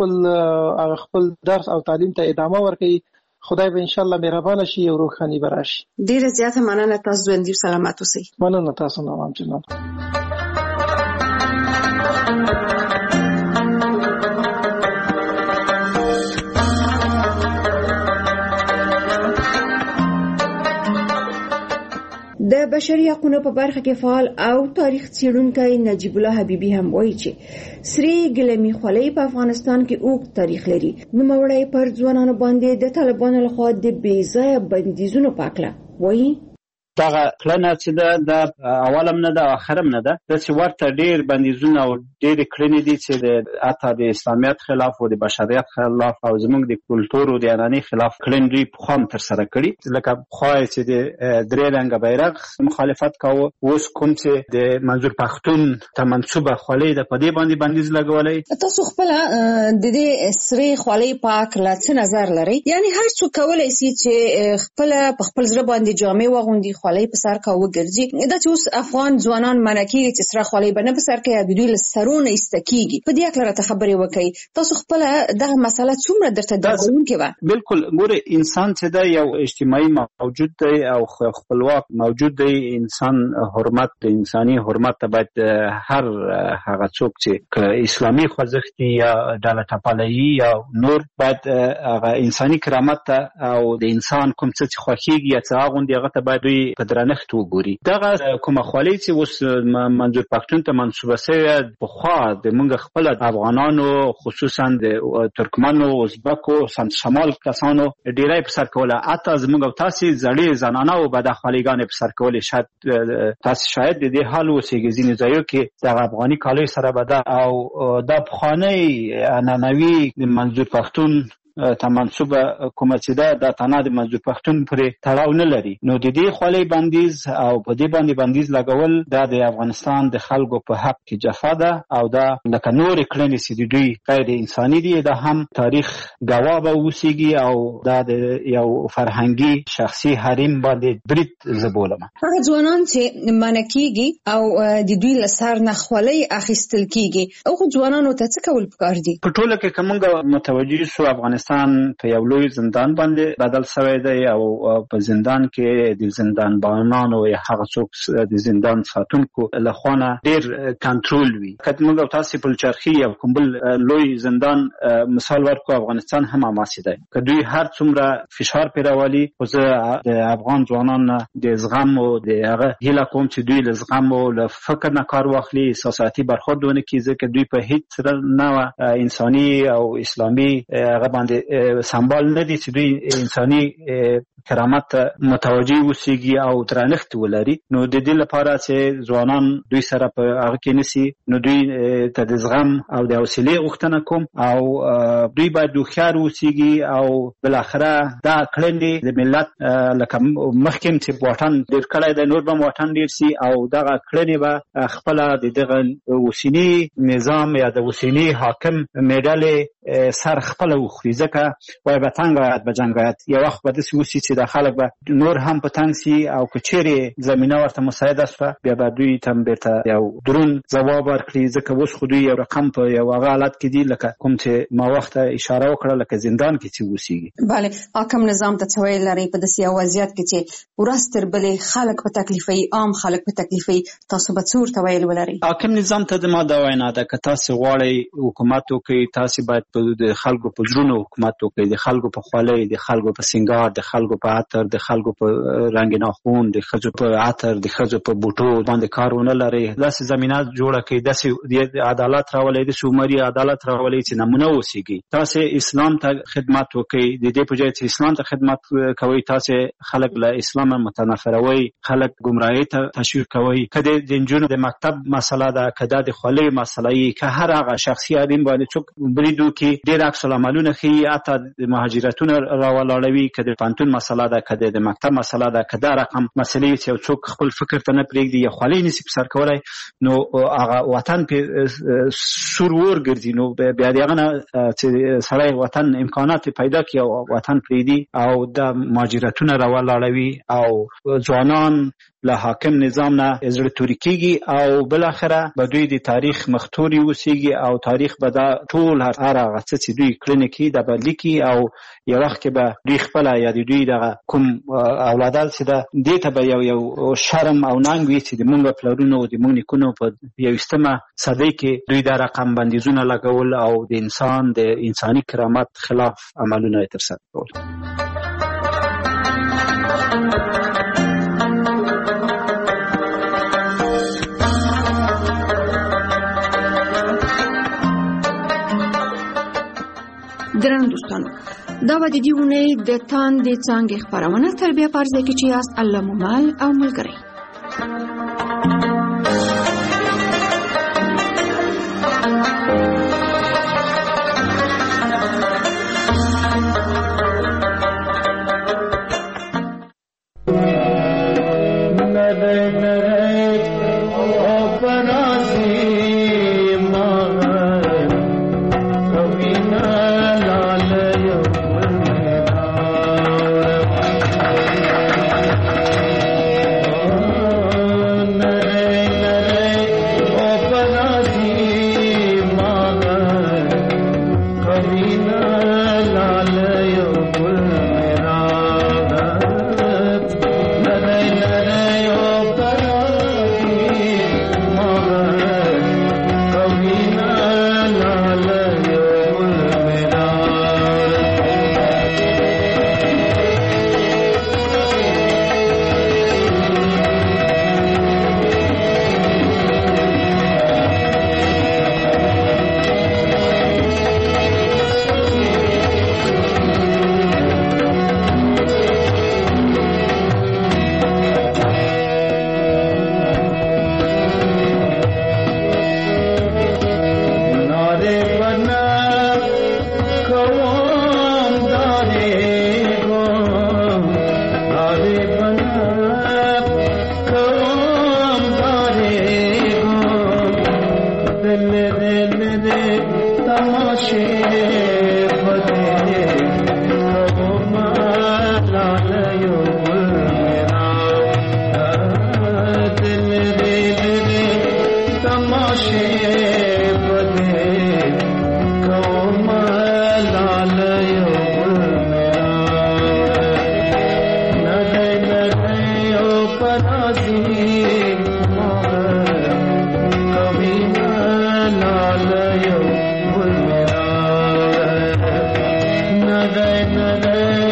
تاسو خپل درس او تعلیم ته ادامه ورکړئ خدای به ان شاء الله مهربان شي او روخاني براشي. ډیره زیاته مننه تاسو ژوندۍ سلامت اوسئ. مننه تاسو نو جناب. د بشري حقوقو په برخه کې فعال او تاریخ څېړونکی نجیب الله حبیبي هم وایي چې سری ګلمي خولۍ په افغانستان کې اوږد تاریخ لري. نوموړی پر ځوانانو باندې د طالبانو لخوا د بې ځایه بندیزونو په اړه وایي دغه کړنه چې د اولم نه ده اخرم نه ده د چې ورته ډیر بندیزونه او ډیر کړنې دي چې د اته د اسلامیت خلاف او د بشریت خلاف او زموږ د کلتور او د عنعنې خلاف کړنې دي په خام تر سره کړي لکه خوای چې د درې رنګه بیرغ مخالفت کاوه اوس کوم چې د منظور پښتون ته منسوبه خولۍ د پدې باندې بندیز لګولای تاسو خپل د دې سری خولۍ پاک لا څه نظر لري یعنی هر څوک کولای شي چې خپل ځړ باندې جامې واغوندي خولۍ په سر کا وګرځي دا چې اوس افغان ځوانان منکیږي چې سره خولۍ به نه په سر کې د دوی له سرونه ایستکیږي په دې اړه راته خبرې وکړي تاسو خپل دغه مسله څومره درته درغونکې وه بالکل ګوره انسان چې دا یو اجتماعي موجود دی او خپلواک موجود دی انسان حرمت د انساني حرمت ته باید هر هغه څوک چې اسلامي خوځښت یا ډله ټپلایي یا نور باید هغه انساني کرامت ته او د انسان کوم څه چې خوښیږي یا څه غوندي هغه ته باید دوی په درنښت وګوري دغه کومه خولۍ چې اوس منظور پښتون ته منسوبه شوې پخوا د موږ خپل افغانانو خصوصا د ترکمنو ازبکو سمت شمال کسانو ډیری په سر کوله حتی زموږ تاسو زړې زنانو به د خولۍ په سر کولې شاید تاسو شاید د دې حال اوسېږي ځینې ځایو کې د افغاني کالۍ سره به او د پخوانی عنعنوي منظور پښتون ته منسوبه کومه چې ده د تنه د منظور پښتون پورې تړاو نه لري نو د دې خولۍ بندیز او په دې باندې بندیز لګول دا د افغانستان د خلکو په حق کې جفا ده او دا لکه نورې کړنې چې د دوی غیر انساني دي دا هم تاریخ ګواه به اوسېږي او دا د یو فرهنګي شخصي حریم باندې برید زه بولم هغه ځوانان چې منکیږي او د دوی له سر نه خولۍ اخیستل کیږي هغو ځوانانو ته څه کول پکار دي په ټوله کې که موږ متوجه شو افغانستان په یو لوی زندان باندې بدل شوی دی او په زندان کې د زندانبانانو یا هغه څوک د زندان ساتونکو له خوا ډېر کنټرول وي که موږ تاسو په چرخي یا کوم بل لوی زندان مثال ورکو افغانستان هم هماسې دی که دوی هر څومره فشار پرې راولي خو زه د افغان ځوانانو د زغم او د هغه هیله کوم چې دوی له زغم او له فکر نه کار واخلي احساساتي برخورد ونه کړي ځکه دوی په هیڅ نه انساني او اسلامي هغه باندې سمبال نه دي چې دوی انساني کرامت متوجه اوسېږي او درنښت ولري نو د دې لپاره چې ځوانان دوی سره په هغه کې نسی نو دوی ته د زغم او د حوصلې غوښتنه کوم او دوی باید هوښیار اوسېږي او بالاخره دا کړنې د ملت لکه مخکې چې واټن ډېر کړی دی نور به واټن ډېر سي او دغه کړنې به خپله د دغه اوسني نظام یا د اوسني حاکم میډلې سر خپله وخوري ځکه وایي به تنګ آید به جنګ آید یو وخت به داسې وسي چې د خلک به نور هم په تنګ سي او که چیرې زمینه ورته مساعده شوه بیا به دوی ته بیرته یو درون ځواب ورکړي ځکه اوس خو دوی یو رقم په یو هغه حالت کې دي لکه کوم چې ما وخت اشاره وکړه لکه زندان کې چې اوسېږي بله حاکم نظام ته څه ویل لرئ په داسې یو وضعیت کې چې ورځ تر بلې خلک په تکلیفوي عام خلک په تکلیفوي تاسو به څه ورته ویل ولرئ حاکم نظام ته زما دا وینا ده که تاسو غواړئ حکومت وکړئ تاسو باید د خلکو په زړونو حکومت وکړئ د خلکو په خولۍ د خلکو په سینګار د خلکو په عطر د خلکو په رنګ ناخون د ښځو په عطر د ښځو په بوټو باندې کار ونه لرئ داسې زمینه جوړه کړئ داسې عدالت راولئ داسې عمري عدالت راولئ چې نمونه اوسېږي تاسو اسلام ته خدمت وکړئ د دې په ځای چې اسلام ته خدمت کوئ تاسو خلک له اسلام متنفروي خلک ګمراهۍ ته تشویق کوئ که د نجونو د مکتب مسله ده که دا د خولۍ مسله یي که هر هغه شخصي حریم باندې څوک برید وکړي ډېر عکس العملونه ښیي حتی د مهاجرتونه راولاړوي که د پوهنتون مسله ده که د مکتب مسله ده که دا رقم مسلې چې یو څوک خپل فکر ته نه پرېږدي یا خولۍ نشي په سر کولی نو هغه وطن پې سور اور ګرځي نو بیا د هغه نه چې سړی وطن امکانات پیدا کړي او وطن پرېږدي او دا مهاجرتونه راولاړوي او ځوانان له حاکم نظام نه زړه توري کېږي او بالاخره به دوی د تاریخ مختوري اوسېږي او تاریخ به دا ټول هر هغه څه چې دوی کړنې کوي دا به لیکي او یو وخت کې به دوی خپله یا د دوی دغه کوم اولادات چې ده دې ته به یو شرم او ننګ وي چې د مونږ پلرونو او د مونږ نیکونو په یویشتمه صدۍ کې دوی دا رقم بندیزونه لګول او د انسان د انساني کرامت خلاف عملونه یې ترسره کول درنو دوستانو دا به د دې اونۍ د تاندې څانګې خپرونه تر بیا په ارزه کې چې یاست الله مو مال او ملګری नरे